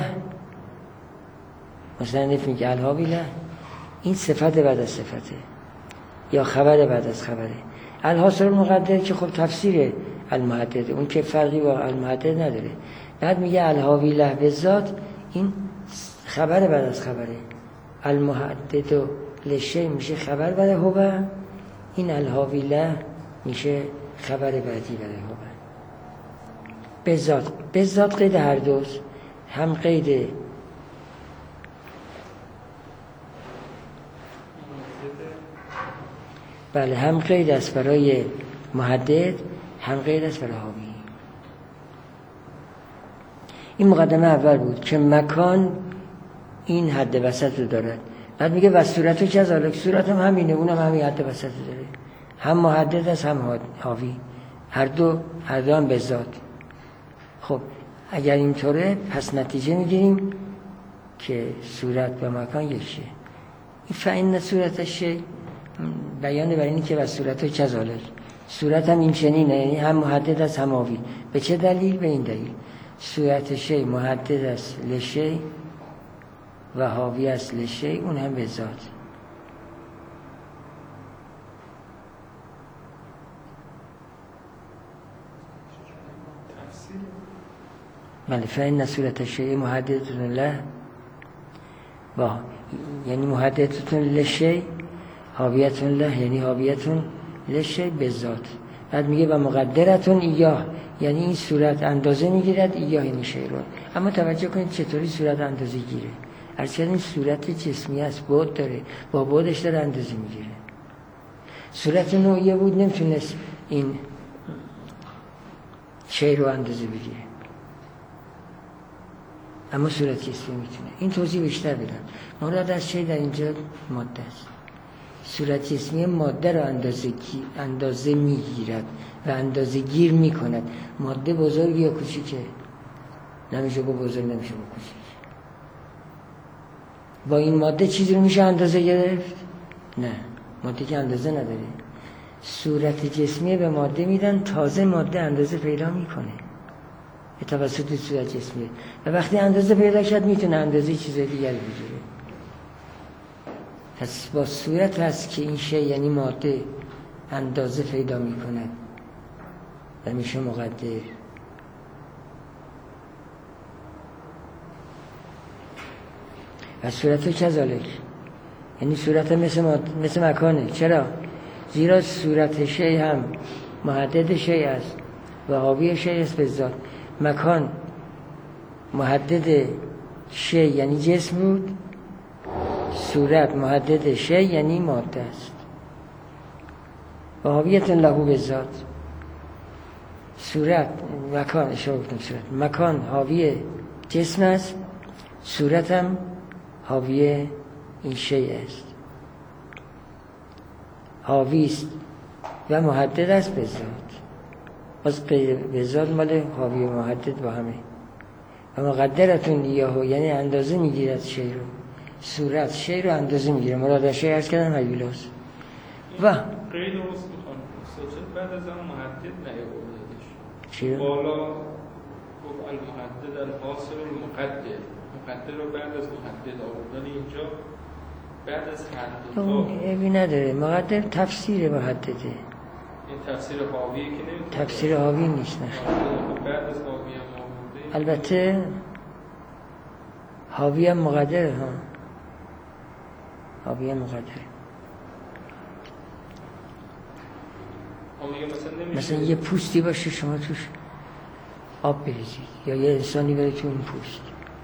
مثلا میگه الحاویله، این صفت بعد از صفته یا خبر بعد از خبره. الحاصر المقدر که خب تفسیر المحدد، اون که فرقی با المحدد نداره. بعد میگه الحاویله به ذات، این خبر بعد از خبره. المحدد لشی میشه خبر برای هو، این الحاویله میشه خبر بعدی برای هو. به ذات، به ذات قید هر دوست، هم قید بله هم قید است برای محدد، هم قید است برای حاوی. این مقدمه اول بود که مکان این حد وسط رو دارد. بعد میگه و صورت رو کذالک، صورت هم همینه، اونم همین حد وسط رو داره، هم محدد است هم حاوی، هر دو هر دو هم به ذات. خب اگر اینطوره پس نتیجه میگیریم که صورت و مکان یکیه. این فإن صورتش بیان بر اینی که و صورت و کذالک، صورت هم این چنینه، یعنی هم محدد است هم حاوی. به چه دلیل؟ به این دلیل صورت شی محدد است لشی و حاوی است لشی، اون هم به ذات. بله فإن صورت الشیء محددة له، با یعنی محددة للشیء، حاویة له یعنی حاویة للشیء به ذات. بعد میگه و مقدرة ایاه، یعنی این صورت اندازه میگیرد ایاه این شیء رو. اما توجه کنید چطوری صورت اندازه گیره. عرض کردیم صورت جسمی است، بعد داره، با بعدش داره اندازه میگیره. صورت نوعیه بود نمیتونست این شی رو اندازه بگیره، اما صورت جسمی میتونه. این توضیح بیشتر بدم. مراد از شی در اینجا ماده است. صورت جسمی ماده را اندازه اندازه میگیرد و اندازه گیر میکند. ماده بزرگ یا کوچیکه؟ نمیشه با بزرگ، نمیشه با کوچیک. با این ماده چیزی رو میشه اندازه گرفت؟ نه، ماده که اندازه نداره. صورت جسمی به ماده میدن، تازه ماده اندازه پیدا میکنه به توسط صورت جسمی، و وقتی اندازه پیدا کرد میتونه اندازه چیزای دیگری بگیره. پس با صورت هست که این شی یعنی ماده اندازه پیدا میکند و میشه مقدر. و صورت کذالک، یعنی صورت مثل, مثل مکانه. چرا؟ زیرا صورت شی هم محدد شی است و حاوی شی است به ذات. مکان محدد شی یعنی جسم بود، صورت محدد شی یعنی ماده است. و حاویت له به ذات. صورت مکان، اشاره گفتم صورت مکان حاوی جسم است، صورت هم حاوی این شی است، حاوی است و محدد است به ذات. از به ذات مال حاوی و محدد با همه. و مقدرتون یهو یعنی اندازه میگیرد شی رو. صورت شی رو اندازه میگیره. مراد شی عرض کردن هیولاست. و قید درست میخوان بعد از اون محدد نیاوردش. چی؟ بالا گفت المحدد الحاصل المقدر. مقدر رو بعد از محدد آوردن اینجا بعد از هر دو تا ایبی نداره. مقدر تفسیر محدده. این تفسیر حاویه که نمیتونه تفسیر حاوی نیست. نه بعد از حاوی هم آورده. البته حاوی هم مقدره. ها حاوی هم مقدره. مثلا یه پوستی باشه شما توش آب بریزید یا یه انسانی بره تو این پوست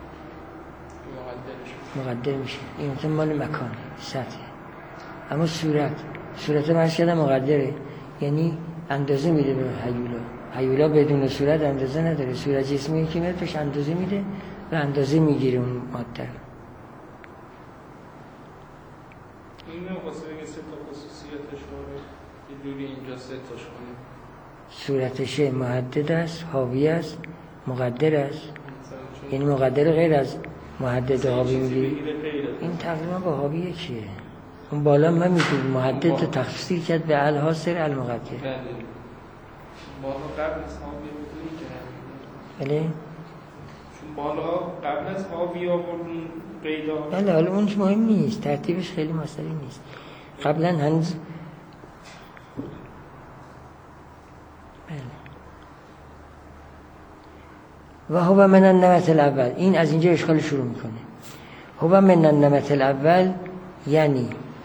مقدر میشه. این مثلا مال مکانه، سطحه. اما صورت صورت من شده مقدره، یعنی اندازه میده به هیولا. هیولا بدون صورت اندازه نداره. صورت جسمی که میاد پیش اندازه میده و اندازه میگیره اون ماده. این نمیخواسته بگه سه تا خصوصیتش رو یه جوری اینجا سه تاش کنیم. صورتش محدد است، حاوی است، مقدر است. یعنی مقدر غیر از محدد و حاوی میگیری. این تقریبا با حاوی یکیه. اون بالا من میگم محدد رو تفسیر کرد به الحاصل المقدر. بالا قبل از حاوی بودی که بله؟ چون بالا قبل از حاوی آوردن قیدا. بله حالا اونش مهم نیست، ترتیبش خیلی مسئله نیست. قبلا هنوز و هو من النمط الاول. این از اینجا اشکال شروع میکنه. هو من النمط الاول یعنی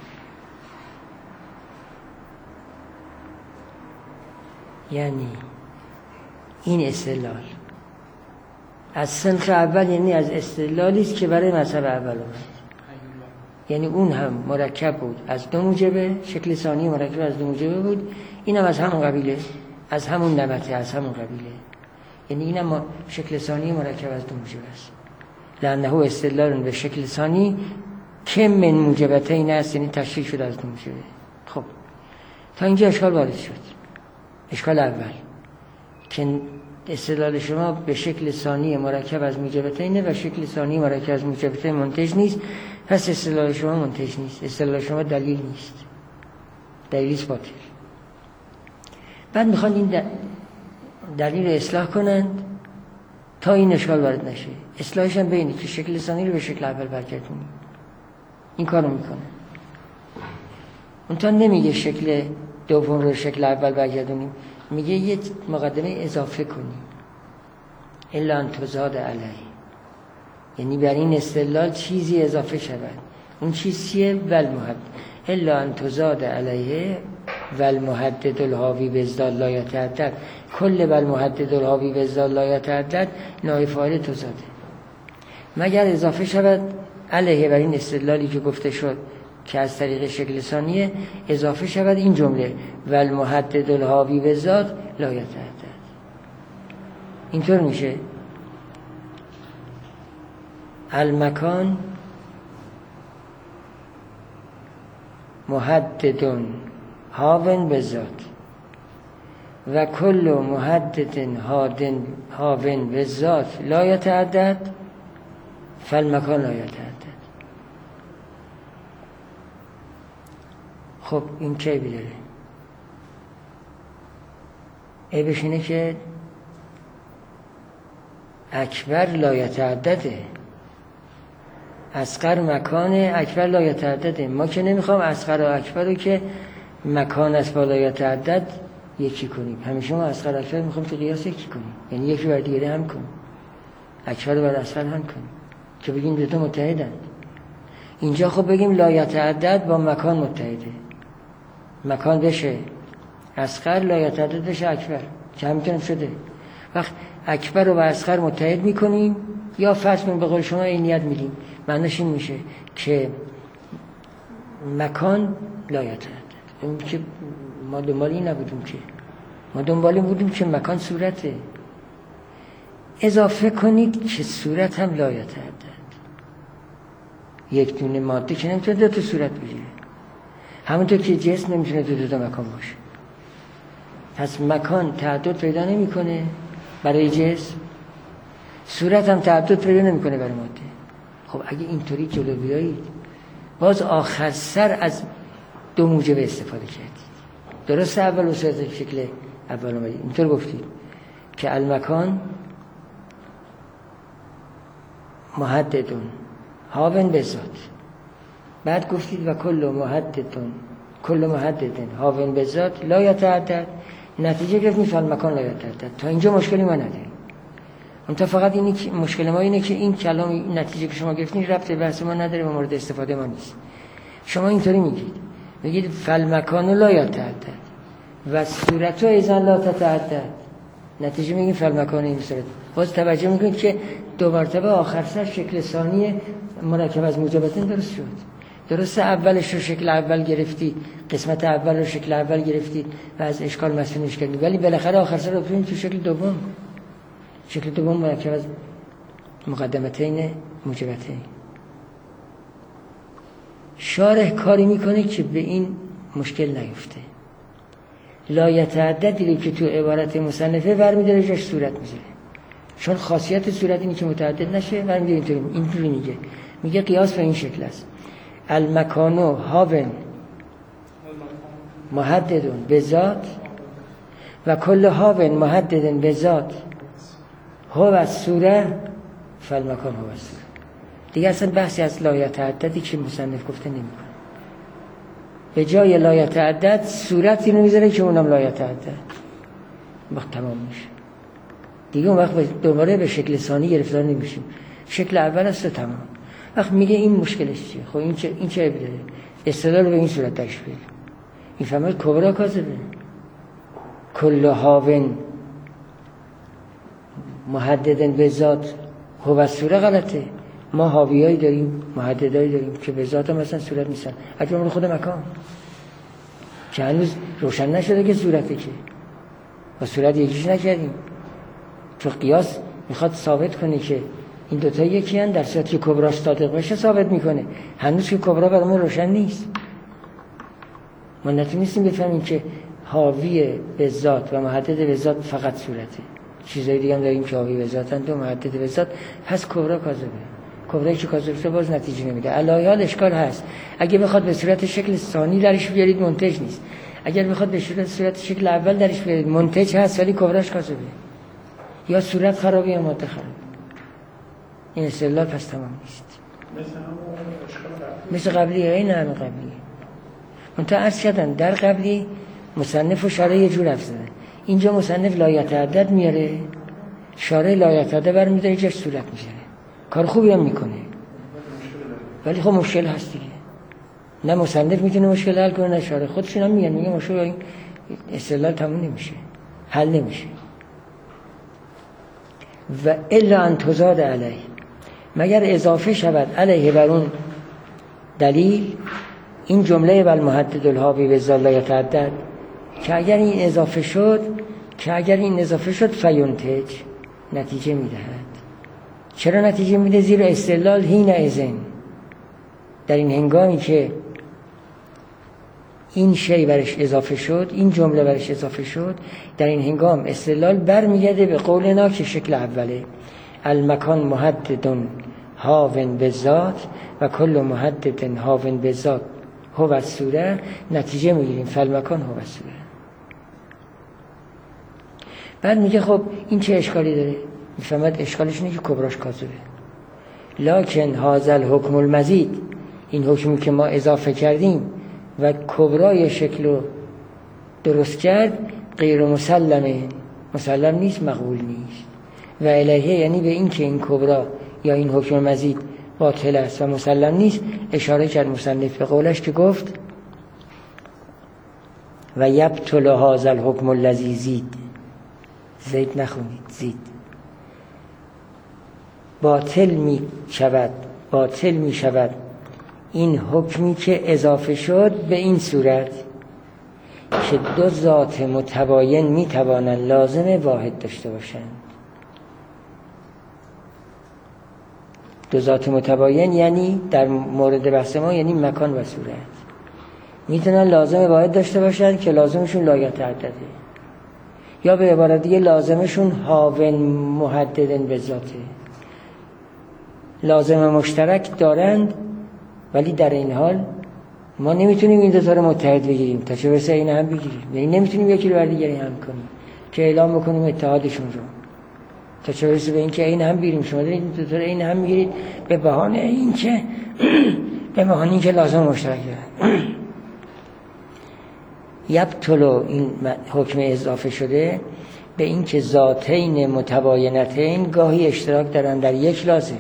یعنی این استدلال از صنف اول، یعنی از استدلالی است که برای مذهب اول اومد. یعنی اون هم مرکب بود از دو موجبه، شکل ثانی مرکب از دو موجبه بود. این هم از همون قبیله، از همون نمطه، از همون قبیله. یعنی این هم شکل ثانی مرکب از دو موجبه است. لانه استدلال به شکل ثانی که من موجبتین است، یعنی تشکیل شده از دو موجبه. خب تا اینجا اشکال وارد شد. اشکال اول که استدلال شما به شکل ثانی مرکب از موجبتین و شکل ثانی مرکب از موجبتین منتج نیست، پس استدلال شما منتج نیست. استدلال شما دلیل نیست، دلیلیست باطل. بعد میخوان این دلیل رو اصلاح کنند تا این اشکال وارد نشه. اصلاحش هم به اینه که شکل ثانی رو به شکل اول برگردونیم. این کارو میکنه. اون تا نمیگه شکل دوم رو شکل اول برگردونیم، میگه یه مقدمه اضافه کنیم. الا ان تزاد علیه، یعنی بر این استدلال چیزی اضافه شود. اون چیز چیه؟ والمحدد. الا ان تزاد علیه والمحدد الحاوی بازداد لا یتعدد. کل والمحدد الحاوی بازداد لا یتعدد نایب فاعل تزاده، مگر اضافه شود علیه بر این استدلالی که گفته شد که از طریق شکل ثانیه اضافه شود این جمله و المحدد الحاوی به ذات لا یتعدد. اینطور میشه المکان محدد حاون به ذات و کل محدد حادن حاون به ذات لا یتعدد فالمکان لا یتعدد. خب این چه عیبی داره؟ عیبش اینه که اکبر لا یتعدده، اصغر مکان اکبر لا یتعدده. ما که نمیخوام اصغر و اکبر رو که مکان است با لا یتعدد یکی کنیم، همیشه ما اصغر و اکبر میخوام تو قیاس یکی کنیم، یعنی یکی بر دیگری هم کنیم، اکبر رو بر اصغر هم کنیم که بگیم دو تا متحدن. اینجا خب بگیم لا یتعدد با مکان متحده، مکان بشه اصغر لا یتعدد بشه اکبر که همینطورم شده. وقت اکبر رو با اصغر متحد میکنیم یا فرض کنیم به قول شما عینیت میدیم، معنیش این میشه که مکان لا یتعدد. اون که ما دنبال این نبودیم، که ما دنبال این بودیم که مکان صورته، اضافه کنید که صورت هم لا یتعدد. یک دونه ماده که نمیتونه دو تا صورت بگیره، همونطور که جسم نمیتونه دو دو تا مکان باشه. پس مکان تعدد پیدا نمیکنه برای جسم، صورت هم تعدد پیدا نمیکنه برای ماده. خب اگه اینطوری جلو بیایید باز آخر سر از دو موجب استفاده کردید. درست اول وسط شکل اول اومدید اینطور گفتید که المکان محددون حاون به ذات، بعد گفتید و کل محددون کل محددن حاون به ذات لا یتعدد، نتیجه گرفتید فالمکان لا یتعدد. تا اینجا مشکلی ما نداریم. اون تا فقط اینی که مشکل ما اینه که این کلام این نتیجه که شما گرفتین ربط به بحث ما نداره و مورد استفاده ما نیست. شما اینطوری میگید، میگید فالمکان لا یتعدد و صورت ایضا لا تتعدد، نتیجه میگید فالمکان این صورت. باز توجه میکنید که دو مرتبه آخر سر شکل ثانی مرکب از موجبتین درست شد. درست اولش رو شکل اول گرفتید، قسمت اول رو شکل اول گرفتید و از اشکال مسئولش کردید، ولی بالاخره آخر سر رو ببینید تو شکل دوم، شکل دوم مرکب از مقدمتین موجبتین. شارح کاری میکنه که به این مشکل نیفته. لا یتعددی که تو عبارت مصنفه برمی‌داره جاش صورت میذاره، چون خاصیت صورت اینه که متعدد نشه. برمی‌داره اینطوری اینطوری میگه میگه قیاس به این شکل است: المکانو هاون محددون به ذات و کل هاون محددن به ذات هو الصوره فالمکان هو الصوره. دیگه اصلا بحثی از لا یتعددی که مصنف گفته نمیکنه. به جای لا یتعدد صورتی رو میذاره که اونم لا یتعدد، وقت تمام میشه دیگه. اون وقت دوباره به شکل ثانی گرفتار نمیشیم، شکل اول است و تمام. وقت میگه این مشکلش چیه؟ خب این چه این چه عیبی داره؟ استدلال به این صورت درش بیاریم. این فهمید کبرا کاذبه. کل هاون محددن به ذات هو الصوره غلطه. ما حاویایی داریم، محددایی داریم که به ذات هم مثلا صورت نیستن، اگه اون خود مکان که هنوز روشن نشده که صورته، که با صورت یکیش نکردیم. تو قیاس میخواد ثابت کنه که این دوتا یکی هن، در صورتی که کبراش صادق باشه ثابت میکنه. هنوز که کبرا برامون روشن نیست، ما نتونستیم بفهمیم که حاوی به ذات و محدد به ذات فقط صورته. چیزایی دیگه هم داریم که حاوی به ذاتن و محدد به ذات، پس کبرا کاذبه. کبرایی که کاذبه باز نتیجه نمیده. علاوه حال اشکال هست، اگه بخواد به صورت شکل ثانی درش بیارید منتج نیست، اگر بخواد به صورت صورت شکل اول درش بیارید منتج هست، ولی کبراش کاذبه. یا صورت خرابی یا ماده خراب. این استدلال پس تمام نیست. مثل قبلی این همه قبلی. منتها عرض کردن در قبلی مصنف و شارح یه جور حرف زدن، اینجا مصنف لا یتعدد میاره، شارح لا یتعدد برمی‌داره جاش صورت میذاره. کار خوبی هم میکنه، ولی خب مشکل هست دیگه. نه مصنف میتونه مشکل حل کنه، نه شارح. خودشون هم میگن میگه مشکل این استدلال تموم نمیشه، حل نمیشه. و الا ان تزاد علیه، مگر اضافه شود علیه بر اون دلیل این جمله و المحدد الحاوی به ذات لا یتعدد، که اگر این اضافه شد که اگر این اضافه شد فینتج، نتیجه میدهد. چرا نتیجه میده؟ زیرا استدلال حین اذن، در این هنگامی که این شی برش اضافه شد، این جمله برش اضافه شد، در این هنگام استدلال برمیگرده به قولنا که شکل اوله، المکان محدد حاون به ذات و کل محدد حاون به ذات هو الصوره، نتیجه میگیریم فالمکان هو الصوره. بعد میگه خب این چه اشکالی داره؟ میفهمد اشکالش اینه که کبراش کاذبه. لکن هذا الحکم المزید، این حکمی که ما اضافه کردیم و کبرای شکل رو درست کرد، غیر مسلمه، مسلم نیست، مقبول نیست. و الیه یعنی به این که این کبرا یا این حکم مزید باطل است و مسلم نیست اشاره کرد مصنف به قولش که گفت و یبطل هذا الحکم الذی زید، زید نخونید، زید، باطل می شود، باطل می شود این حکمی که اضافه شد به این صورت که دو ذات متباین می توانند لازم واحد داشته باشند. دو ذات متباین یعنی در مورد بحث ما یعنی مکان و صورت میتونن لازم واحد داشته باشند که لازمشون لا یتعدده، یا به عبارت دیگه لازمشون حاون محددن به ذاته، لازم مشترک دارند، ولی در این حال ما نمیتونیم این دو تا رو متحد بگیریم تا چه برسه این هم بگیریم، یعنی نمیتونیم یکی رو بر دیگری هم کنیم که اعلام بکنیم اتحادشون رو تا چه برسه به این که این هم بگیریم. شما دارید این دو تا رو این هم میگیرید به بهانه این که به بهانه این که لازم مشترک دارن. یبطلو این حکم اضافه شده به این که ذاتین متباینتین گاهی اشتراک دارن در یک لازم،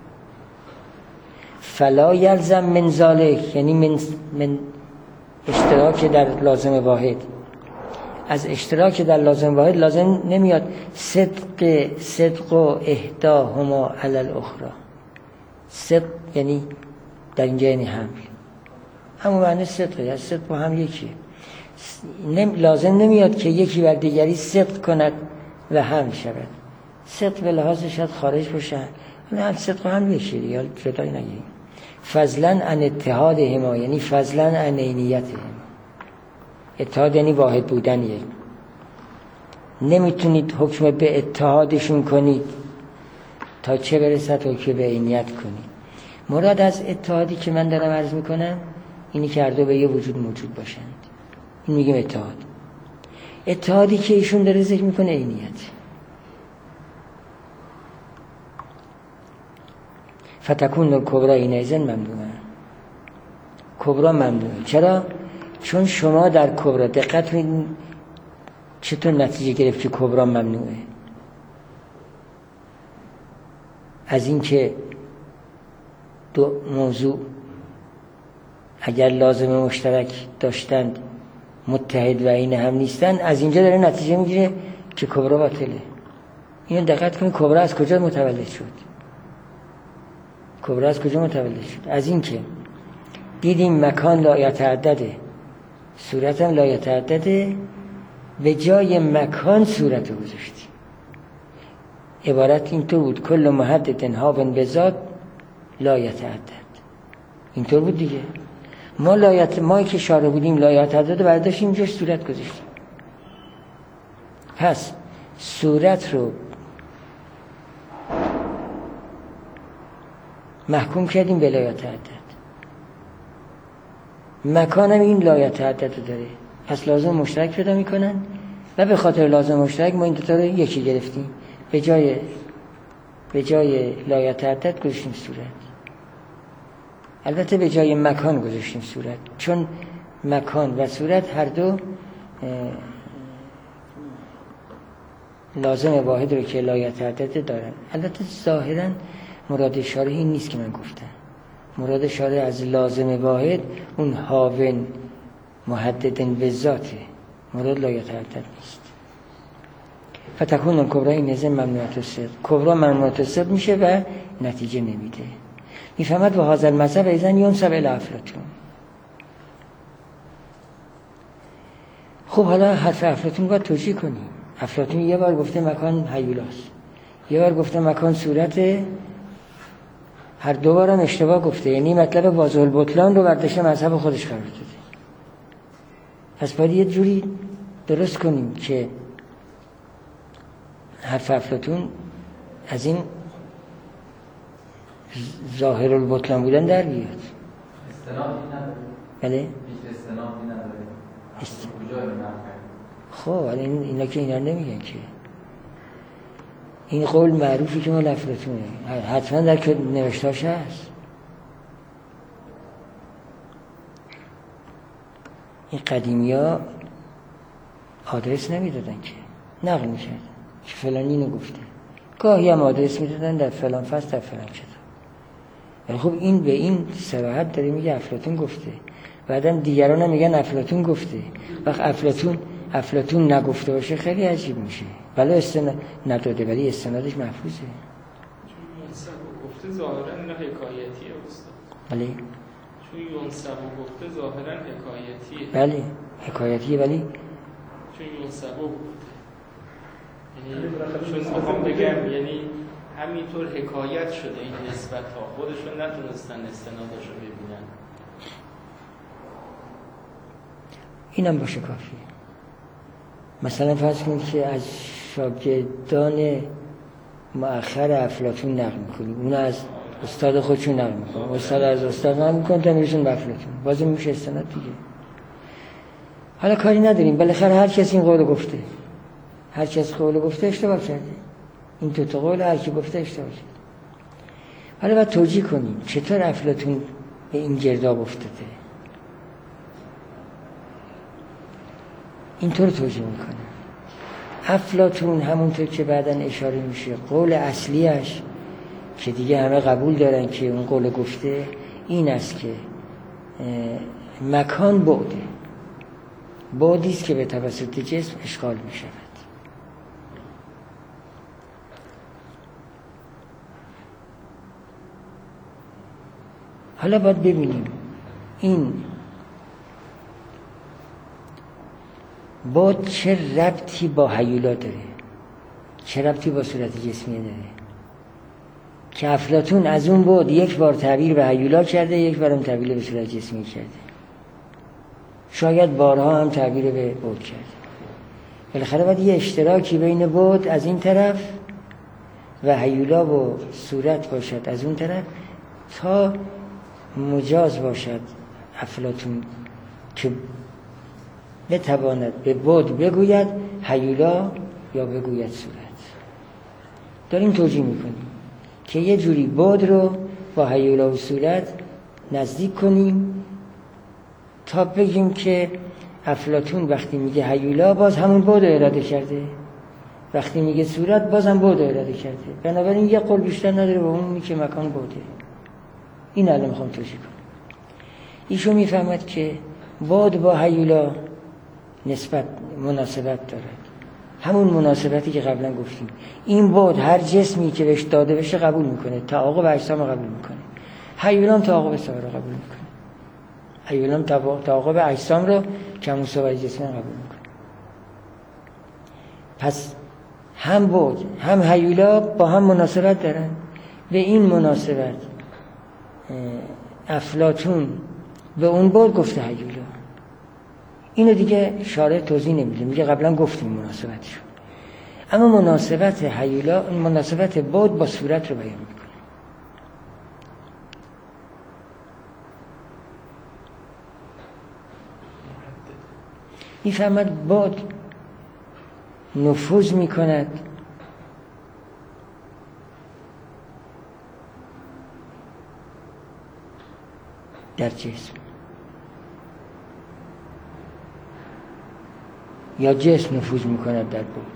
فلا یلزم من ذالک، یعنی من, من اشتراک در لازم واحد، از اشتراک در لازم واحد لازم نمیاد صدق صدق و احداهما علی الاخری. صدق یعنی در اینجا یعنی هم همون معنی صدقه، یعنی صدق با هم یکیه. نم لازم نمیاد که یکی بر دیگری صدق کند و هم شود. صدق به لحاظ شاید خارج باشه، نه صدق هم یکیه دیگه، جدایی نگیریم. فضلا عن اتحادهما، یعنی فضلا عن عینیتهما. اتحاد یعنی واحد بودنیه، نمیتونید حکم به اتحادشون کنید تا چه برسد حکم به عینیت کنید. مراد از اتحادی که من دارم عرض میکنم اینی که هر دو به یه وجود موجود باشند، این میگیم اتحاد. اتحادی که ایشون داره ذکر میکنه عینیت. فتکون الکبری اینئذ ممنوعه، کبرا ممنوعه. چرا؟ چون شما در کبرا دقت کنید چطور نتیجه گرفت که کبرا ممنوعه. از این که دو موضوع اگر لازم مشترک داشتند متحد و عین هم نیستن، از اینجا داره نتیجه میگیره که کبرا باطله. اینو دقت کنید کبرا از کجا متولد شد؟ کبرا از کجا متولد شد؟ از این که دیدیم مکان لا یتعدده، صورت هم لا یتعدده، به جای مکان صورت رو گذاشتیم. عبارت اینطور بود کل محدد حاون به ذات لا یتعدد، اینطور بود دیگه. ما لایت ما که شارع بودیم لا یتعدد برداشتیم جاش صورت گذاشتیم. پس صورت رو محکوم کردیم به لا یتعدد، مکان هم این لا یتعدد رو داره، پس لازم مشترک پیدا میکنن و به خاطر لازم مشترک ما این دوتا رو یکی گرفتیم، به جای به جای لا یتعدد گذاشتیم صورت. البته به جای مکان گذاشتیم صورت، چون مکان و صورت هر دو لازم واحد رو که لا یتعدد دارن. البته ظاهرا مراد شارح این نیست که من گفتم، مراد شارح از لازم واحد اون حاون محددن به ذاته، مراد لا یتعدد نیست. فتکون الکبری این نظم ممنوعات الصدق، کبرا ممنوعات الصدق میشه و نتیجه نمیده. میفهمد و هذا المذهب ایضا ینسب الی افلاطون. خب حالا حرف افلاطون باید توجیه کنیم. افلاطون یه بار گفته مکان هیولاست، یه بار گفته مکان صورت، هر دو بارم اشتباه گفته، یعنی مطلب واضح البطلان رو برداشته مذهب خودش قرار داده. پس باید یه جوری درست کنیم که حرف افلاطون از این ظاهر البطلان بودن در بیاد. استنادی نداره. بله؟ هیچ استنادی نداره. است... کجا رو نقل؟ خب این اینا که اینا نمیگن که این قول معروفی که مال افلاطونه، حتما در که نوشتاش هست. این قدیمی ها آدرس نمیدادن که نقل میکردن که فلانی اینو گفته، گاهی هم آدرس میدادن در فلان فصل در فلان کتاب. ولی خب این به این صراحت داره میگه افلاطون گفته، بعدم دیگران هم میگن افلاطون گفته. وقت افلاطون افلاطون نگفته باشه خیلی عجیب میشه، ولی استناد نداده ولی استنادش محفوظه. چون یونسب گفته ظاهرا نه حکایتیه استاد. بله چون یونسب گفته ظاهرا حکایتیه. بله حکایتیه ولی چون یونسب گفته، یعنی چون میخوام بگم یعنی همینطور حکایت شده این نسبت ها، خودشون نتونستن استنادش رو ببینن. اینم باشه کافیه. مثلا فرض کنید که از شاگردان مؤخر افلاطون نقل میکنیم، اون از استاد خودشون نقل میکنه، استاد از استاد نقل میکنه تا میرسون به افلاطون، بازم میشه استناد دیگه. حالا کاری نداریم، بالاخره هر کسی این قول گفته، هر کسی قول گفته اشتباه کرده، این دو تا قول هر کی گفته اشتباه کرده. حالا باید توجیه کنیم چطور افلاطون به این گرداب افتاده. اینطور توجیه میکنه. افلاطون همونطور که بعداً اشاره میشه قول اصلیش که دیگه همه قبول دارن که اون قول گفته این است که مکان بعده، بعدی است که به توسط جسم اشغال میشود. حالا باید ببینیم این بعد چه ربطی با هیولا داره، چه ربطی با صورت جسمی داره که افلاطون از اون بعد یک بار تعبیر به هیولا کرده، یک بار هم تعبیر به صورت جسمی کرده، شاید بارها هم تعبیر به بعد کرده. بالاخره باید یه اشتراکی بین بعد از این طرف و هیولا و صورت باشد از اون طرف تا مجاز باشد افلاطون که بتواند به بعد بگوید هیولا یا بگوید صورت. داریم توجیه میکنیم که یه جوری بعد رو با هیولا و صورت نزدیک کنیم تا بگیم که افلاطون وقتی میگه هیولا باز همون بعد رو اراده کرده، وقتی میگه صورت باز هم بعد رو اراده کرده، بنابراین یه قول بیشتر نداره با اون که مکان بعده. این الان میخوام توجیه کنم. ایشون میفهمد که بعد با هیولا نسبت مناسبت دارد، همون مناسبتی که قبلا گفتیم. این بعد هر جسمی که بهش داده بشه قبول میکنه، تعاقب اجسام قبول میکنه. هیولا هم تعاقب سایر رو قبول میکنه. هیولا هم تعاقب اجسام رو که همون سایر جسمی قبول میکنه. پس هم بعد هم هیولا با هم مناسبت دارن. به این مناسبت افلاطون به اون بعد گفته هیولا. اینو دیگه شارح توضیح نمیده، میگه قبلا گفتیم مناسبتشو. اما مناسبت هیولا، این مناسبت بعد با صورت رو بیان میکنه. میفهمد بعد نفوذ میکند در جسم یا جسم نفوذ میکند در بعد.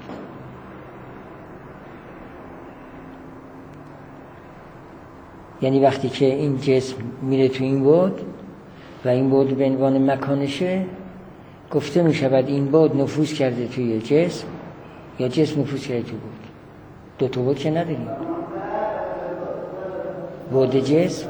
یعنی وقتی که این جسم میره تو این بعد و این بعد به عنوان مکانشه، گفته میشود این بعد نفوذ کرده توی جسم یا جسم نفوذ کرده تو بود؟ دو تا بود که نداریم. بعد جسم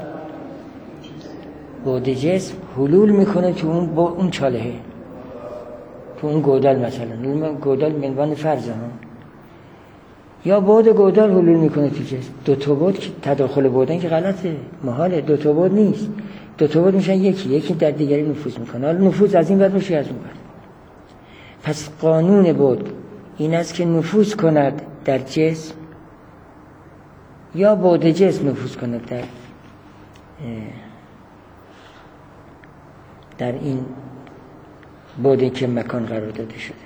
بعد جسم حلول میکنه تو اون با اون چالهه، تو اون گودال، مثلا گودال منوان فرض ها، یا بعد گودال حلول میکنه تو جسم. دو تا بود که تداخل بودن که غلطه، محاله. دو تا بود نیست، دو تا بود میشن یکی، یکی در دیگری نفوذ میکنه. حالا نفوذ از این ور باشه از اون ور. پس قانون بود این است که نفوذ کند در جسم یا بعد جسم نفوذ کند در در این بعدی که مکان قرار داده شده.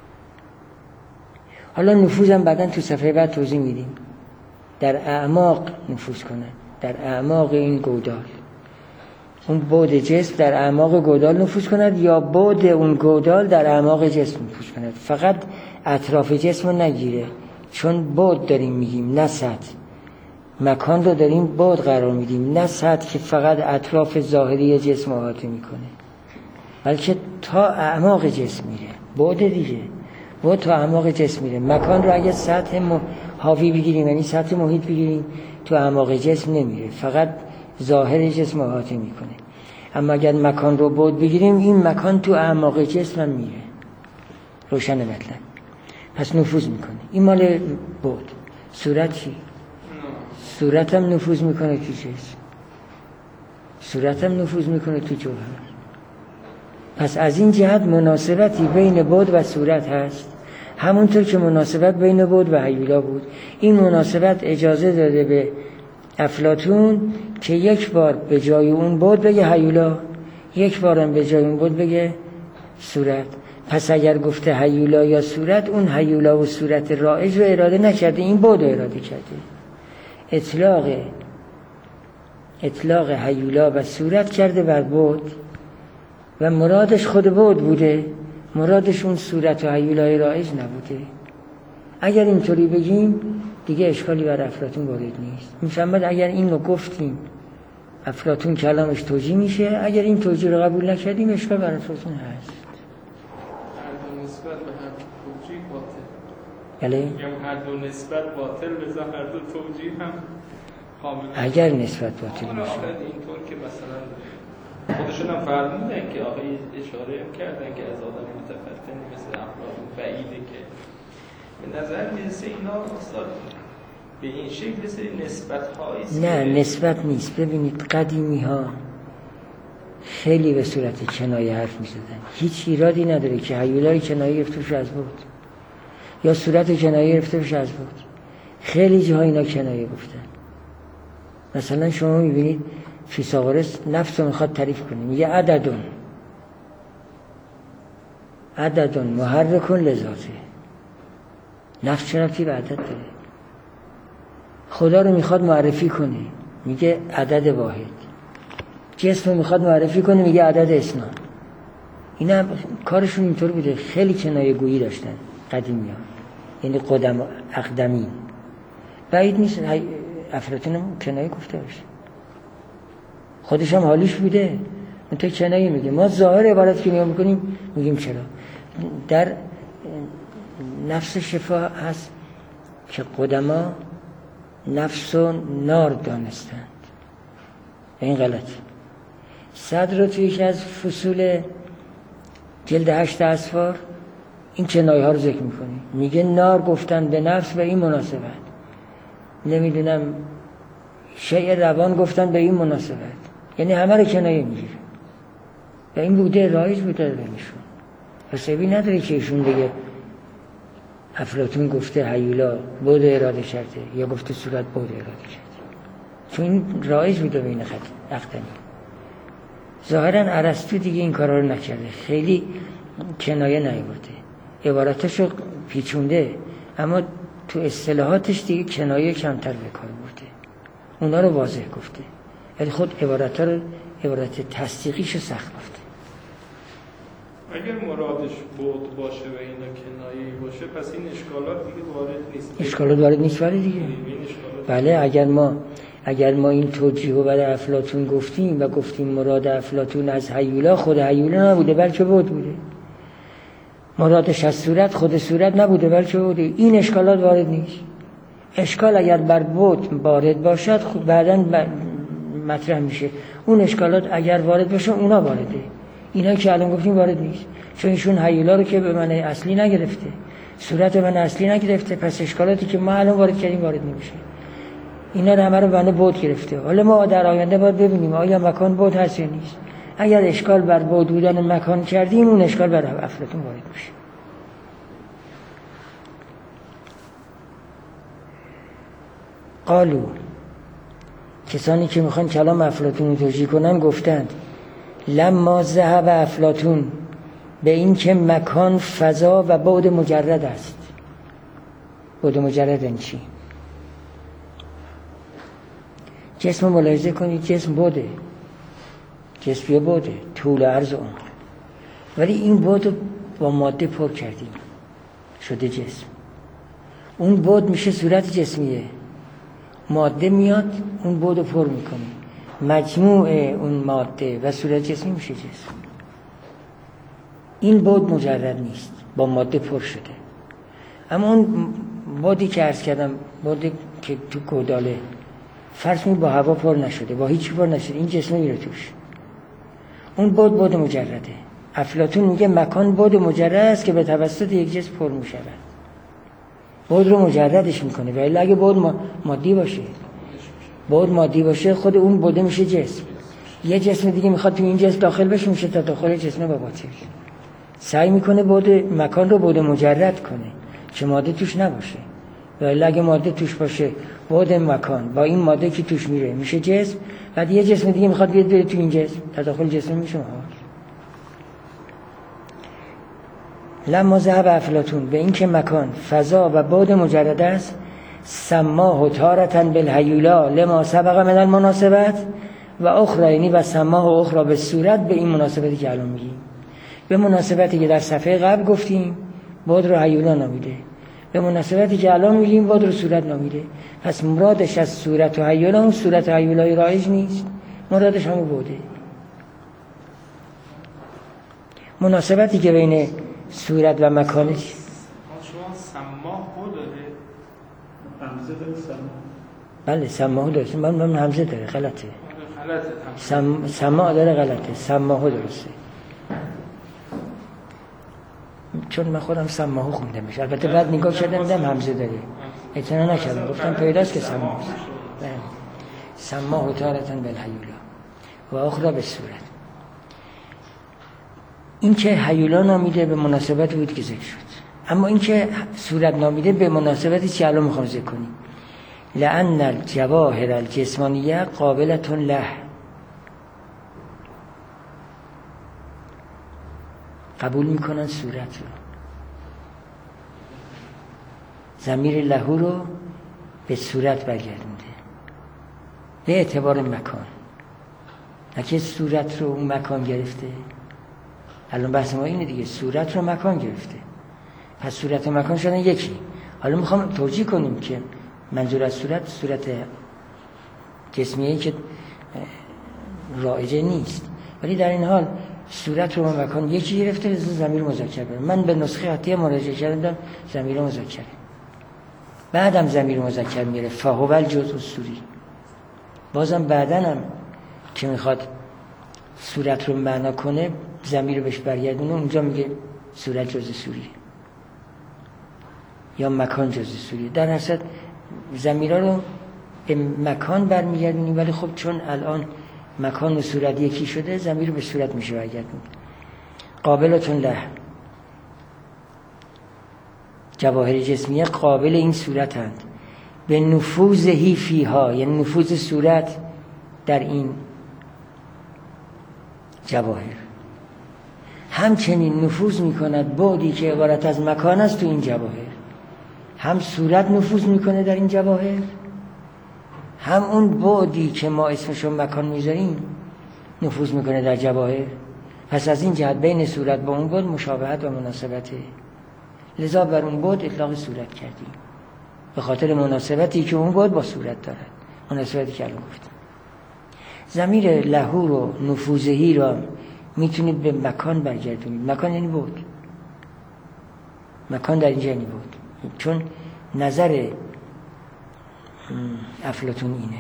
حالا نفوذم بعداً تو صفحه بعد توضیح میدیم. در اعماق نفوذ کند، در اعماق این گودال. اون بعد جسم در اعماق گودال نفوذ کند یا بعد اون گودال در اعماق جسم نفوذ کند. فقط اطراف جسم رو نگیره، چون بعد داریم میگیم نه سطح. مکان رو داریم بعد قرار میدیم، نه سطح که فقط اطراف ظاهری جسم احاطه میکنه، بلکه تا اعماق جسم میره. بعد دیگه بعد تا اعماق جسم میره. مکان رو اگه سطح حاوی بگیریم، یعنی سطح محیط بگیریم، تو اعماق جسم نمیره، فقط ظاهر جسم احاطه میکنه. اما اگر مکان رو بعد بگیریم، این مکان تو اعماق جسم هم میره. روشن مطلب. پس نفوذ میکنه. این مال بعد. صورت چی؟ صورت هم نفوذ میکنه تو جسم، صورت هم نفوذ میکنه تو جوهر. پس از این جهت مناسبتی بین بعد و صورت هست، همونطور که مناسبت بین بعد و هیولا بود. این مناسبت اجازه داده به افلاطون که یک بار به جای اون بعد بگه هیولا، یک بارم به جای اون بعد بگه صورت. پس اگر گفته هیولا یا صورت، اون هیولا و صورت رائج رو اراده نکرده، این بعد رو اراده کرده. اطلاق اطلاق هیولا و صورت کرده بر بعد و مرادش خود بعد بوده، مرادش اون صورت و هیولای رایج نبوده. اگر اینطوری بگیم دیگه اشکالی بر افلاطون وارد نیست. میفهمد اگر این رو گفتیم افلاطون کلامش توجیه میشه، اگر این توجیه رو قبول نکردیم اشکال بر افلاطون هست. هر دو نسبت به هر توجیه باطل. بله؟ میگم هر دو نسبت باطل، لذا هر دو توجیه هم کاملا. اگر نسبت باطل باشه. اینطور که مثلا خودشون هم فرمودن که آقای اشاره هم کردن که از آدم متفتنی مثل افلاطون بعیده که به نظر میرسه اینا استاد به این شکل سری نسبت هایی. نه نسبت نیست. ببینید قدیمی ها خیلی به صورت کنایه حرف می زدن. هیچ ایرادی نداره که هیولای کنایه گرفتوش از بود یا صورت کنایه گرفتوش از بود. خیلی جاها اینا کنایه گفتن. مثلا شما می بینید فیثاغورس نفس رو میخواد تعریف کنه، میگه عددون عددون محرکون لذاته. نفس چه ربطی به عدد داره؟ خدا رو میخواد معرفی کنه، میگه عدد واحد. جسم رو میخواد معرفی کنه، میگه عدد اثنا. اینا کارشون اینطور بوده. خیلی کنایه گویی داشتن قدیمی ها، یعنی قدم اقدمین. بعید نیست افلاطون هم کنایه گفته باشه، خودش هم حالیش بوده. من تو کنایه میگه. ما ظاهر عبارت که نگاه میکنیم میگیم چرا. در نفس شفا هست که قدما نفس و نار دانستند. این غلط. صدر رو توی یکی از فصول جلد هشت اسفار این کنایه ها رو ذکر میکنه. میگه نار گفتن به نفس به این مناسبت، نمیدونم شیء روان گفتن به این مناسبت، یعنی همه رو کنایه میگیره. و این بوده رایج بوده بینشون. حسابی نداره که ایشون بگه افلاطون گفته هیولا بود اراده کرده یا گفته صورت بود اراده کرده، چون این رایج بوده بین خط اقدمی. ظاهرا ارسطو دیگه این کارا رو نکرده، خیلی کنایه نیورده، عباراتشو پیچونده، اما تو اصطلاحاتش دیگه کنایه کمتر به کار برده، اونا رو واضح گفته، ولی خود عباراتها رو عبارت تصدیقیشو سخت گفته. اگر مرادش بود باشه و اینا کنایه‌ای باشه، پس این اشکالات دیگه وارد نیست. اشکالات وارد نیست ولی دیگه. بله اگر ما اگر ما این توجیه رو برای افلاطون گفتیم و گفتیم مراد افلاطون از هیولا، خود هیولا نبوده بلکه بود بوده. مرادش از صورت خود صورت نبوده بلکه بوده. این اشکالات وارد نیست. اشکال اگر بر بعد وارد باشد خب بعداً مطرح میشه. اون اشکالات اگر وارد باشه اونا وارده. اینا که الان گفتیم وارد نیست، چون ایشون هیولا رو که به معنی اصلی نگرفته، صورت به معنی اصلی نگرفته، پس اشکالاتی که ما الان وارد کردیم وارد نمیشه. اینا رو همه رو به معنی بعد گرفته. حالا ما در آینده باید ببینیم آیا مکان بعد هست یا نیست. اگر اشکال بر بعد بودن مکان کردیم اون اشکال بر افلاطون وارد میشه. قالو، کسانی که میخوان کلام افلاطون رو توجیه کنن گفتند لما ذهب افلاطون به این که مکان فضا و بعد مجرد است. بعد مجرد این چی؟ جسم ملاحظه کنید، جسم بعده، جسم یه بعده، طول عرض عمر، ولی این بعد رو با ماده پر کردیم شده جسم. اون بعد میشه صورت جسمیه، ماده میاد اون بعد رو پر میکنه، مجموع اون ماده و صورت جسمی میشه جسم. این بعد مجرد نیست، با ماده پر شده. اما اون بعدی که عرض کردم، بعدی که تو گوداله فرض می با هوا پر نشده، با هیچ پر نشده، این جسم میره توش، اون بعد بعد مجرده. افلاطون میگه مکان بعد مجرد است که به توسط یک جسم پر میشود. بعد رو مجردش میکنه. ولی اگه بعد مادی باشه، بعد مادی باشه خود اون بعد میشه جسم. یه جسم دیگه میخواد تو این جسم داخل بشه، میشه تداخل جسم با باطل. سعی میکنه بعد مکان رو بعد مجرد کنه که ماده توش نباشه. ولی اگه ماده توش باشه، بعد مکان با این ماده که توش میره میشه جسم. بعد یه جسم دیگه میخواد بیاد بره تو این جسم، تداخل جسم میشه. لما ذهب افلاطون به این که مکان فضا و بعد مجرد است، سماه تارة بالهیولا لما سبق من المناسبت و اخرى، یعنی و سماه اخرى به صورت، به این مناسبتی که الان میگیم، به مناسبتی که در صفحه قبل گفتیم بعد رو هیولا نامیده، به مناسبتی که الان میگیم بعد رو صورت نامیده. پس مرادش از صورت و هیولا اون صورت و هیولای رایج نیست، مرادش همون بعده. مناسبتی که بین صورت و مکانش شما سماه داره، همزه داره سماه. بله سماه داره، من من همزه داره، غلطه. غلطه. سم سماه داره، غلطه. سماه درسته. چون من خودم سماه خونده میشه. البته بعد نگاه کردم دیدم همزه داره. اطلاع نکردم، گفتم پیداست که سماه است. بله. سماه تارة بالهیولا و اخرى به صورت. این که هیولا نامیده به مناسبت بود که ذکر شد، اما این که صورت نامیده به مناسبتی که الان میخوام ذکر کنیم. لأن الجواهر الجسمانیه قابلة له، قبول میکنن صورت رو، ضمیر لهو رو به صورت برگردونده به اعتبار مکان، نه که صورت رو اون مکان گرفته. الان بحث ما اینه دیگه، صورت رو مکان گرفته، پس صورت و مکان شدن یکی. حالا میخوام توجیه کنیم که منظور از صورت صورت جسمیه که رایجه نیست، ولی در این حال صورت رو مکان یکی گرفته، ضمیر مذکر بره. من به نسخه خطی مراجعه کردم، ضمیر مذکره، بعدم ضمیر مذکر میره فهو الجزء الصوری. بازم بعدنم که میخواد صورت رو معنا کنه ضمیر رو بهش برگردونه، اونجا میگه صورت جزء صوری یا مکان جزء صوری. در اصل ضمیرها رو به مکان برمیگردونیم، ولی خب چون الان مکان و صورت یکی شده ضمیر رو به صورت میشه برگردون. قابلتون له، جواهر جسمیه قابل این صورتند، به نفوذهی فیها، یعنی نفوذ صورت در این جواهر. همچنین نفوذ میکند بعدی که عبارت از مکان است تو این جواهر. هم صورت نفوذ میکنه در این جواهر، هم اون بعدی که ما اسمشو مکان میذاریم نفوذ میکنه در جواهر. پس از این جهت بین صورت با اون بعد مشابهت و مناسبته، لذا بر اون بعد اطلاق صورت کردیم به خاطر مناسبتی که اون بعد با صورت دارد، مناسبتی که الان گفتم. ضمیر لهو رو، نفوذهی رو میتونید به مکان برگردونید. مکان یعنی بعد، مکان در اینجا یعنی بود، چون نظر افلاطون اینه.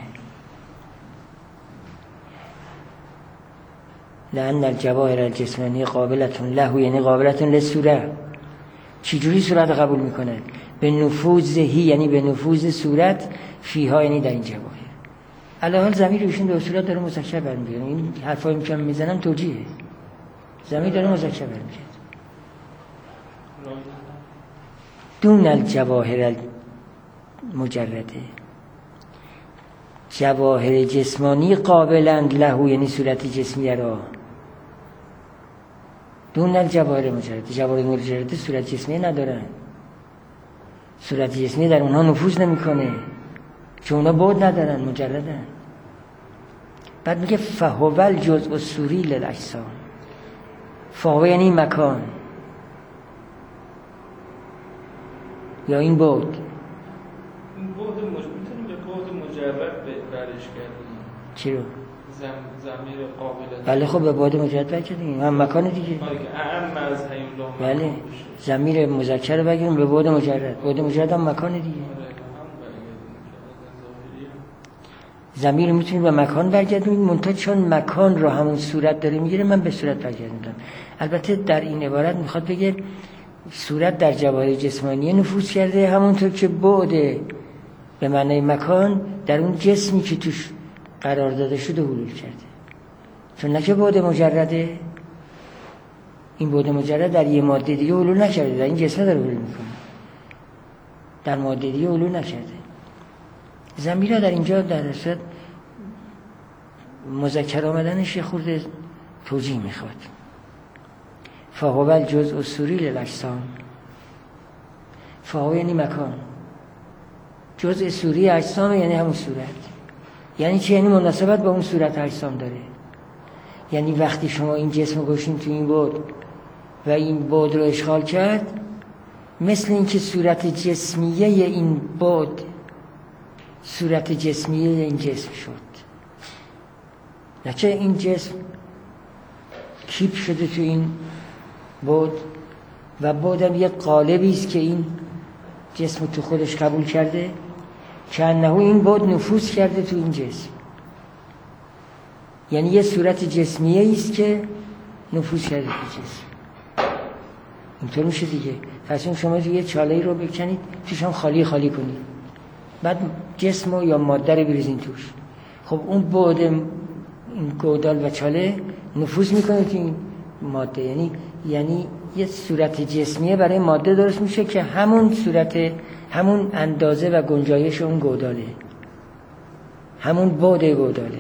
لأن الجواهر الجسمانی قابلتون له، یعنی قابلتون للصورت. چجوری صورت قبول میکنه؟ به نفوذهی، یعنی به نفوذ صورت، فیها یعنی در این جواهر. الحال ضمیر ایشون به صورت داره مذکر برمیگرده. این حرفایی که من میزنم توجیهه، ضمیر داره مذکر برمیگرده. دون الجواهر المجرده، جواهر جسمانی قابلند له، یعنی صورت جسمی را. دون الجواهر مجرده، جواهر مجرده صورت جسمی ندارن، صورت جسمی در اونها نفوذ نمیکنه چون اونها بعد ندارن، مجردن. بعد میگه فهو الجزء الصوری للاجسام. فهو یعنی مکان یا این بعد. این بعد میتونیم به بعد مجرد برش کردیم. چی رو؟ ضمیر قابل. بله خب به بعد مجرد برکردیم، هم مکان دیگه. اعم از هیولا. بله ضمیر مذکر رو بگیریم به بعد مجرد. بعد مجرد هم مکان دیگه. ضمیر میتونیم به مکان برگردونیم، منتها چون مکان رو همون صورت داره میگیره من به صورت برگردوندم. البته در این عبارت میخواد بگه صورت در جواهر جسمانی نفوذ کرده، همونطور که بعد به معنای مکان در اون جسمی که توش قرار داده شده حلول کرده. چون نه که بعد مجرده، این بعد مجرد در یه ماده دیگه حلول نکرده، در این جسم داره حلول میکنه، در ماده دیگه حلول نکرده. ضمیر در اینجا در اصل مذکر آمدنش یه خورده توجیه میخواد. فهو الجزء الصوری للاجسام. فهو یعنی مکان، جزء صوری اجسام یعنی همون صورت. یعنی چی؟ یعنی مناسبت با اون صورت اجسام داره. یعنی وقتی شما این جسم رو گوشین تو این بعد و این بعد رو اشغال کرد، مثل این که صورت جسمیه این بعد صورت جسمیه این جسم شد. نه چه این جسم کیپ شده تو این بعد و بعدم یک قالبی است که این جسم تو خودش قبول کرده، که انه این بعد نفوذ کرده تو این جسم. یعنی یه صورت جسمیه است که نفوذ کرده تو جسم. اینطور میشه دیگه. پس شما یه چاله‌ای رو بکنید توش هم خالی خالی کنید، بعد جسم یا ماده رو بریزین توش. خب اون بعد این گودال و چاله نفوذ میکنه تو این ماده، یعنی یعنی یه صورت جسمیه برای ماده درست میشه که همون صورت، همون اندازه و گنجایش اون گوداله، همون بعد گوداله.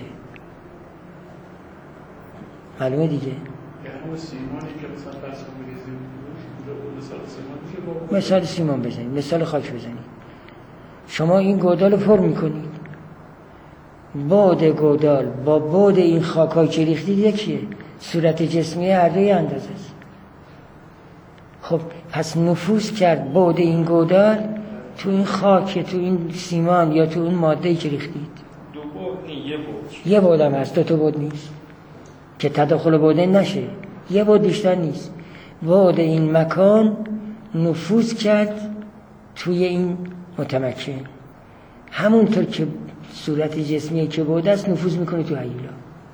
معلومه دیگه؟ یعنی همون سیمانی که مثلا فرض می‌ریزیم مثال سیمان میشه، مثال سیمان بزنید، مثال خاک بزنید. شما این گودال رو پر میکنید، بعد گودال با بعد این خاک‌های که ریختید یکیه، صورت جسمی هر دوی اندازه است. خب پس نفوذ کرد بعد این گودال تو این خاک، تو این سیمان یا تو اون ماده‌ای که ریختید. دو بعد نی، یه بعد. یه بعد هم هست، دو تا بعد نیست که تداخل بعدین نشه. یه بعد بیشتر نیست. بعد این مکان نفوذ کرد توی این متمکن، همونطور که صورت جسمی که بعد است نفوذ میکنه تو هیولا،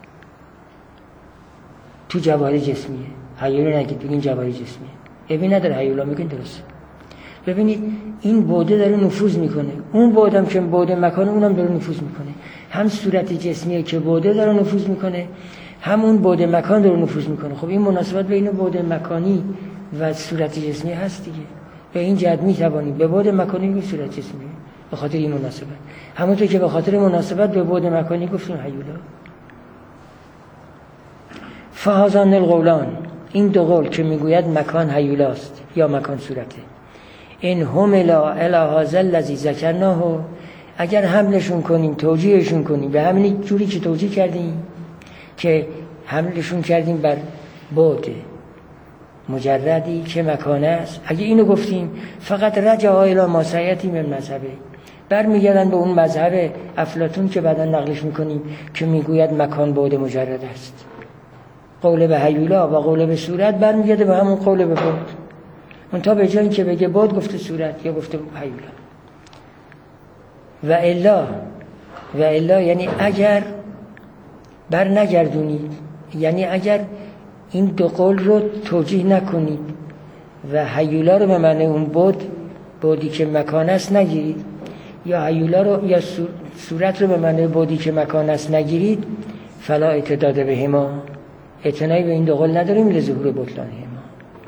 تو جواهر جسمیه. هیولا نگید، بگین جواهر جسمیه. ابی نداره هیولا، میگین درست. ببینید این بعده داره نفوذ میکنه، اون بعدم که بعد مکانه اونم داره نفوذ میکنه. هم صورت جسمیه که بعده داره نفوذ میکنه، همون بعد مکان داره نفوذ میکنه. خب این مناسبت بین بعد مکانی و صورت جسمی هست دیگه. به این جهت میتوانیم به بعد مکانی بگیم صورت جسمی، به خاطر این مناسبت. همونطور که به خاطر مناسبت به بعد مکانی گفتیم هیولا. فهذان القولان، این دو قول که میگوید مکان هیولاست یا مکان صورته، این هملا الی هذا الذی ذکرناه، اگر حملشون کنیم، توجیهشون کنیم به همین جوری که توجیه کردیم، که حملشون کردیم بر بعد مجردی که مکانه است، اگه اینو گفتیم فقط رجع الی ما سیاتی من مذهبه، برمیگردن به اون مذهب افلاطون که بعدا نقلش میکنیم که میگوید مکان بعد مجرد است. قول به هیولا و قول به صورت برمیگرده به همون قول به بعد. منتها به جای اینکه بگه بود گفته صورت یا گفته هیولا. و الا و الا یعنی اگر بر نگردونید، یعنی اگر این دو قول رو توجیه نکنید و هیولا رو به معنی اون بود، بودی که مکان است نگیرید، یا هیولا رو یا صورت رو به معنی بودی که مکان است نگیرید، فلا اعتداد به هما، اعتنایی به این دو قول نداریم لظهور بطلان هما.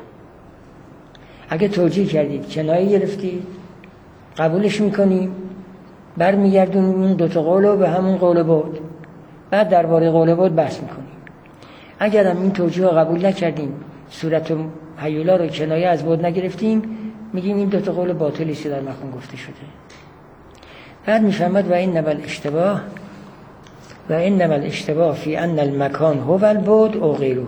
اگه توجیه کردید، کنایه گرفتید، قبولش میکنیم، بر میگردونیم اون دو تا قول رو به همون قول بود، بعد درباره قول بود بحث میکنیم. اگر هم این توجیه رو قبول نکردیم، صورت و هیولا رو کنایه از بود نگرفتیم، میگیم این دو تا قول باطلی است در مکان گفته شده. بعد میفهمد و این نبل اشتباه و این نبل اشتباه فی ان المکان هو البعد او غیره.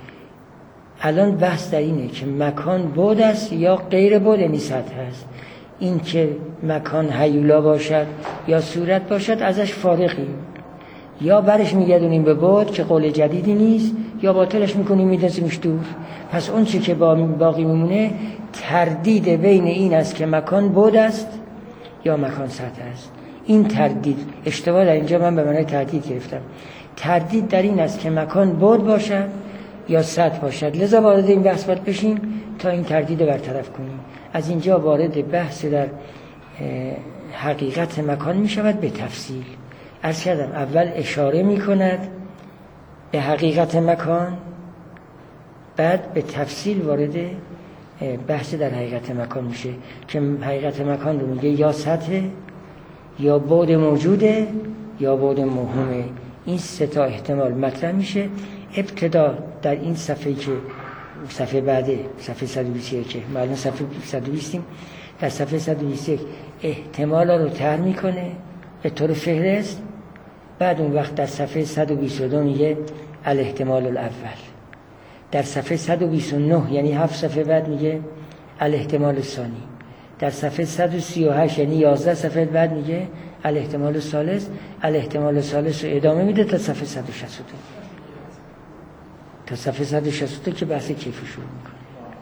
الان بحث در اینه که مکان بود است یا غیر بود، یعنی سطح است. این که مکان هیولا باشد یا صورت باشد ازش فارغیم، یا برش میگردونیم به بعد که قول جدیدی نیست، یا باطلش میکنیم میدازیمش دور. پس اون چی که باقی میمونه تردید بین این است که مکان بود است یا مکان سطح است. این تردید اشتباه در اینجا من به معنای تردید گرفتم. تردید در این است که مکان بود باشد یا سطح باشد. لذا وارد این بحث باید بشیم تا این تردید برطرف کنیم. از اینجا وارد بحث در حقیقت مکان می شود به تفصیل. عرض کردم اول اشاره می کند به حقیقت مکان، بعد به تفصیل وارد بحث در حقیقت مکان میشه که حقیقت مکان رو میگه یا سطح یا بعد موجوده یا بعد موهومه. این سه تا احتمال مطرح میشه. ابتدا در این صفحه که صفحه بعده، صفحه صد و بیست و یک، معلوم صفحه صد و بیست، در صفحه صد و بیست و یک احتمالا رو طرح میکنه به طور فهرست. بعد اون وقت در صفحه صد و بیست و دو میگه الاحتمال الاول. در صفحه صد و بیست و نه یعنی هفت صفحه بعد میگه الاحتمال الثانی. در صفحه صد و سی و هشت یعنی یازده صفحه بعد میگه الاحتمال الثالث. الاحتمال الثالث رو ادامه میده تا صفحه صد و شصت و دو، تا صفحه صد و شصت و دو که بحث کیف شروع میکنه.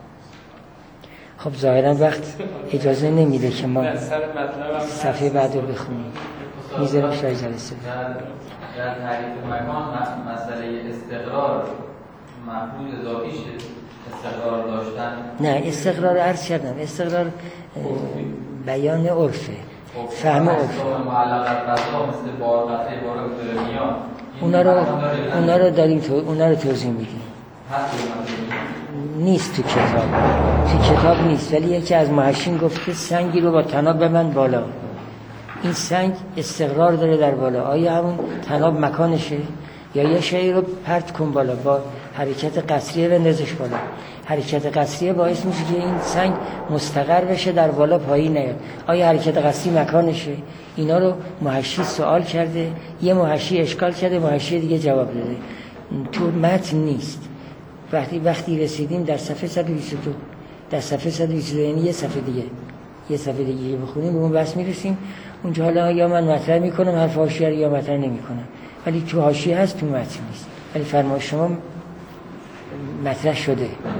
خب ظاهرا وقت اجازه نمیده که ما صفحه بعد رو بخونیم، میذارم شای جلسه. در تعریف مکان مسئله استقرار محدود ذاتیش استقرار داشتن؟ نه، استقرار عرض کردم، استقرار بیان عرفه، فهم عرفه. اونا رو اونا رو داریم تو اونا رو توضیح میدیم. نیست تو کتاب، تو کتاب نیست، ولی یکی از محشین گفته سنگی رو با طناب ببند بالا. این سنگ استقرار داره در بالا. آیا همون طناب مکانشه یا یه شیء رو پرت کن بالا با حرکت قصریه بندازش بالا؟ حرکت قصریه باعث میشه که این سنگ مستقر بشه در بالا، پایین نیاد. آیا حرکت قصری مکانشه؟ اینا رو محشی سوال کرده، یه محشی اشکال کرده، محشی دیگه جواب داده. تو متن نیست. وقتی وقتی رسیدیم در صفحه صد و بیست و دو، در صفحه صد و بیست و دو یعنی یه صفحه دیگه یه صفحه دیگه بخونیم به اون بحث میرسیم. اونجا حالا یا من مطرح میکنم حرف حاشیه یا مطرح نمیکنم، ولی تو حاشیه هست، تو متن نیست. ولی فرمایش شما مطرح شده.